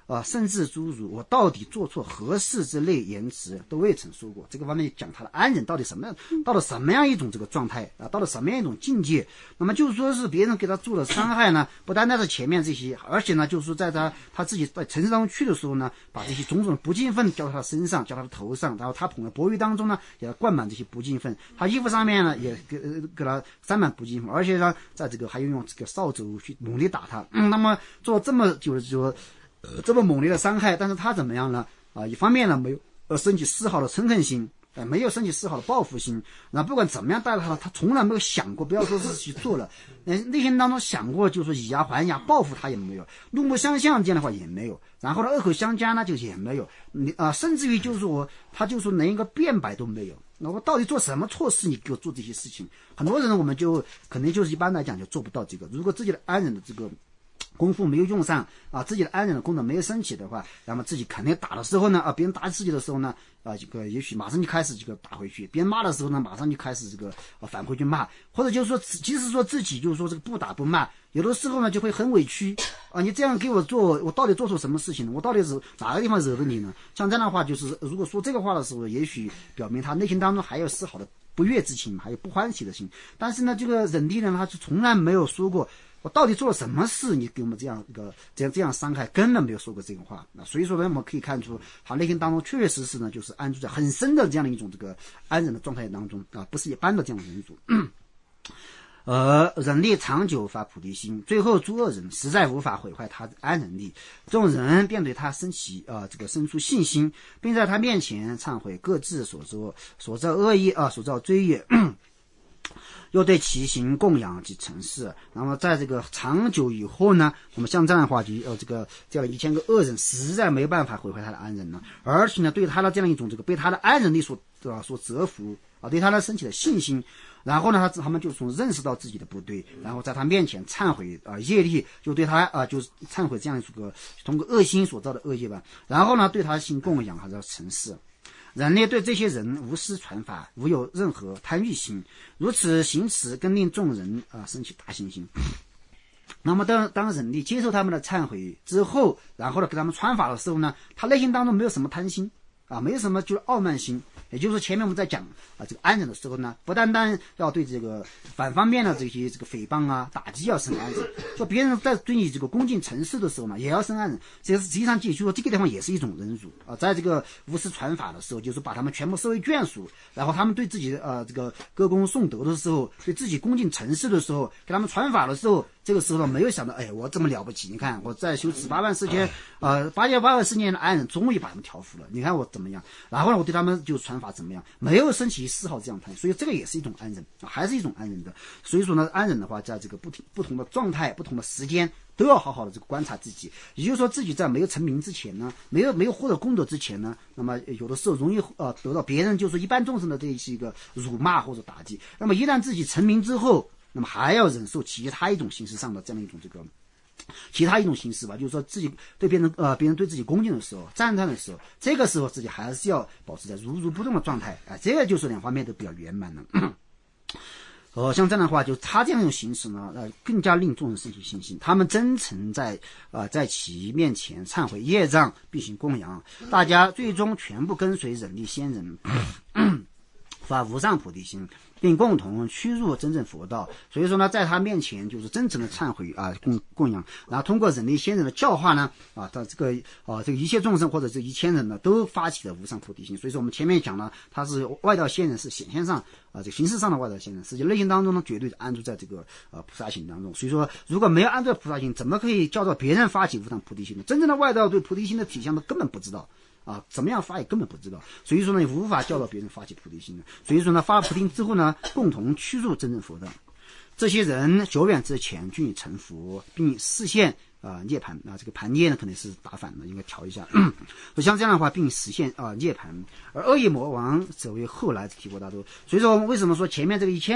啊，甚至诸如我到底做错何事之类言辞都未曾说过。这个方面讲他的安忍到底什么样，到了什么样一种这个状态啊，到了什么样一种境界。那么就是说是别人给他做了伤害呢，不单单是前面这些，而且呢就是说在他他自己在城市当中去的时候呢，把这些种种的不敬分浇到他身上，浇到他的头上，然后他捧的钵盂当中呢也要灌满这些不敬分，他衣服上面呢也给呃给他沾满不敬分，而且呢在这个还用这个扫帚去猛力打他。嗯，那么做这么就是说呃这么猛烈的伤害，但是他怎么样呢？啊，一方面呢没有呃升起丝毫的嗔恨心。呃，没有升起丝毫的报复心，那不管怎么样带他，他从来没有想过，不要说是去做了，呃，内心当中想过，就是说以牙还牙，报复他也没有，怒目相向这样的话也没有，然后呢，恶口相加呢就也没有，你啊、呃，甚至于就是说，他就说连一个辩白都没有。那我到底做什么错事？你给我做这些事情？很多人我们就可能就是一般来讲就做不到这个。如果自己的安忍的这个功夫没有用上啊，自己的安忍的功能没有升起的话，那么自己肯定打的时候呢，啊，别人打自己的时候呢，啊，这个也许马上就开始这个打回去；别人骂的时候呢，马上就开始这个啊返回去骂，或者就是说，即使说自己就是说这个不打不骂，有的时候呢就会很委屈啊，你这样给我做，我到底做错什么事情呢？我到底是哪个地方惹了你呢？像这样的话，就是如果说这个话的时候，也许表明他内心当中还有丝毫的不悦之情，还有不欢喜的心。但是呢，这个忍地呢，他是从来没有说过。我到底做了什么事？你给我们这样一个这样这样伤害，根本没有说过这个话。那所以说呢，我们可以看出，他内心当中确确实实呢，就是安住在很深的这样的一种这个安忍的状态当中啊，不是一般的这样的忍辱。而忍力长久发菩提心，最后诸恶人实在无法毁坏他的安忍力，众人便对他生起啊、呃、这个生出信心，并在他面前忏悔各自所做所造恶业啊所造罪业。又对其行供养及承事，那么在这个长久以后呢，我们像这样的话就呃这个这样一千个恶人实在没有办法毁坏他的安忍了，而且呢对他的这样一种这个被他的安忍力所啊所折服啊，对他的升起的信心，然后呢他他们就从认识到自己的不对，然后在他面前忏悔啊业力，就对他啊就是忏悔这样一个通过恶心所造的恶业吧，然后呢对他行供养还是要承事。人类对这些人无私传法，无有任何贪欲心，如此行持更令众人啊升起大信心。那么当当人类接受他们的忏悔之后，然后呢给他们传法的时候呢，他内心当中没有什么贪心啊，没有什么就是傲慢心。也就是前面我们在讲啊这个安忍的时候呢，不单单要对这个反方面的这些这个诽谤啊打击要生安忍，说别人在对你这个恭敬诚实的时候呢，也要生安忍。这实际上就说这个地方也是一种忍辱啊，在这个无私传法的时候，就是把他们全部视为眷属，然后他们对自己呃这个歌功颂德的时候，对自己恭敬诚实的时候，给他们传法的时候，这个时候呢没有想到，哎，我这么了不起，你看我在修持八万四千呃八千八万四千年的安忍，终于把他们调服了，你看我怎么样？然后呢，我对他们就传法怎么样？没有升起丝毫这样贪，所以这个也是一种安忍，还是一种安忍的。所以说呢，安忍的话，在这个不同不同的状态、不同的时间，都要好好的这个观察自己。也就是说，自己在没有成名之前呢，没有没有获得功德之前呢，那么有的时候容易呃得到别人就是一般众生的这一个辱骂或者打击。那么一旦自己成名之后，那么还要忍受其他一种形式上的这样一种这个。其他一种形式吧，就是说自己对别人呃别人对自己恭敬的时候、赞叹的时候，这个时候自己还是要保持在如如不动的状态啊、呃，这个就是两方面都比较圆满了。呃，像这样的话，就他这样一种形式呢，呃，更加令众人升起信心。他们真诚在呃在其面前忏悔业障，并行供养，大家最终全部跟随忍力仙人。发无上菩提心，并共同趋入真正佛道。所以说呢，在他面前就是真诚的忏悔啊，供供养，然后通过忍力仙人的教化呢，啊，他这个啊，这个一切众生或者这一千人呢，都发起了无上菩提心。所以说我们前面讲了，他是外道仙人，是显现上啊，这个形式上的外道仙人，实际内心当中呢，绝对安住在这个呃菩萨行当中。所以说，如果没有安住菩萨行，怎么可以教导别人发起无上菩提心呢？真正的外道对菩提心的体相都根本不知道。啊，怎么样发也根本不知道，所以说呢，也无法教导别人发起菩提心的。所以说呢，发了菩提心之后呢，共同趋入真正佛道。这些人久远之前均已成佛，并实现啊、呃、涅槃啊，这个盘涅呢可能是打反了，应该调一下。所以像这样的话，并实现啊、呃、涅槃。而恶业魔王则为后来的提婆达多。所以说，为什么说前面这个一千人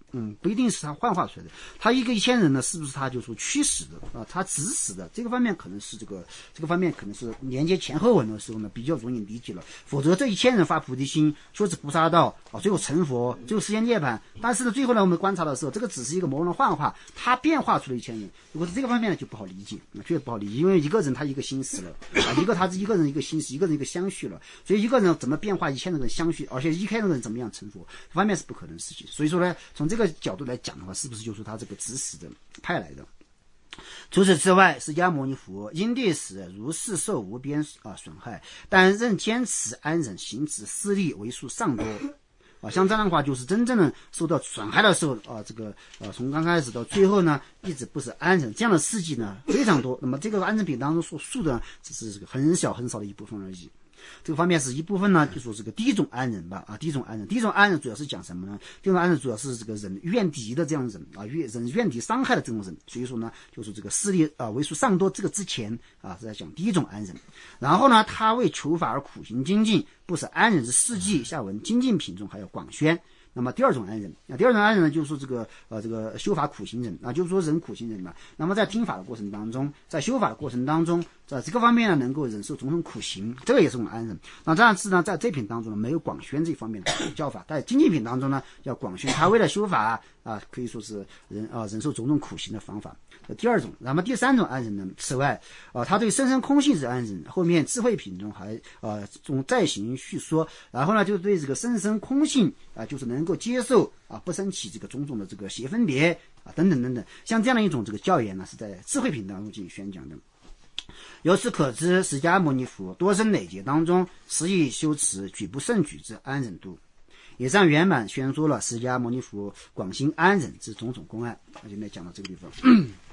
嗯，不一定是他幻化出来的。他一个一千人呢，是不是他就说驱使的啊？他指使的这个方面可能是这个这个方面可能是连接前后文的时候呢比较容易理解了。否则这一千人发菩提心，说是菩萨道啊，最后成佛，最后实现涅槃。但是呢，最后呢我们观察的时候，这个只是一个模人的幻化，他变化出了一千人。如果是这个方面呢，就不好理解，确实不好理解，因为一个人他一个心死了啊，一个他是一个人一个心死，一个人一个相续了，所以一个人怎么变化一千人相续，而且一千人怎么样成佛，这方面是不可能的事情。所以说呢，从这个角度来讲的话，是不是就是他这个指使的派来的？除此之外，释迦牟尼佛因对时如是受无边啊损害，但仍坚持安忍行持，施力为数尚多。啊，像这样的话，就是真正的受到损害的时候啊，这个呃，从刚开始到最后呢，一直不是安忍，这样的事迹呢非常多。那么这个安忍品当中所述的，只是这个很小很少的一部分而已。这个方面是一部分呢，就说这个第一种安忍吧，啊，第一种安忍，第一种安忍主要是讲什么呢？第一种安忍主要是这个人怨敌的这样人啊，怨人怨敌伤害的这种人，所以说呢，就是这个势力啊为数尚多，这个之前啊是在讲第一种安忍。然后呢，他为求法而苦行精进，不使安忍之事迹下文精进品中还要广宣。那么第二种安忍，那第二种安忍呢，就是说这个呃这个修法苦行人啊，就是说人苦行人嘛。那么在听法的过程当中，在修法的过程当中，在这个方面呢，能够忍受种种苦行，这个也是种安忍。那这样子呢，在这品当中呢，没有广宣这方面的教法，在精进品当中呢，要广宣他为了修法啊，可以说是人啊忍受种种苦行的方法。第二种，那么第三种安忍呢？此外，啊，他对生生空性之安忍，后面智慧品中还呃中再行叙说，然后呢，就对这个生生空性啊，就是能够接受啊，不生起这个种种的这个邪分别啊，等等等等，像这样的一种这个教言呢，是在智慧品当中进行宣讲的。由此可知，释迦牟尼佛多生累劫当中，实以修持举不胜举之安忍度。以上圆满宣说了释迦牟尼佛广行安忍之种种公案。那现在讲到这个地方。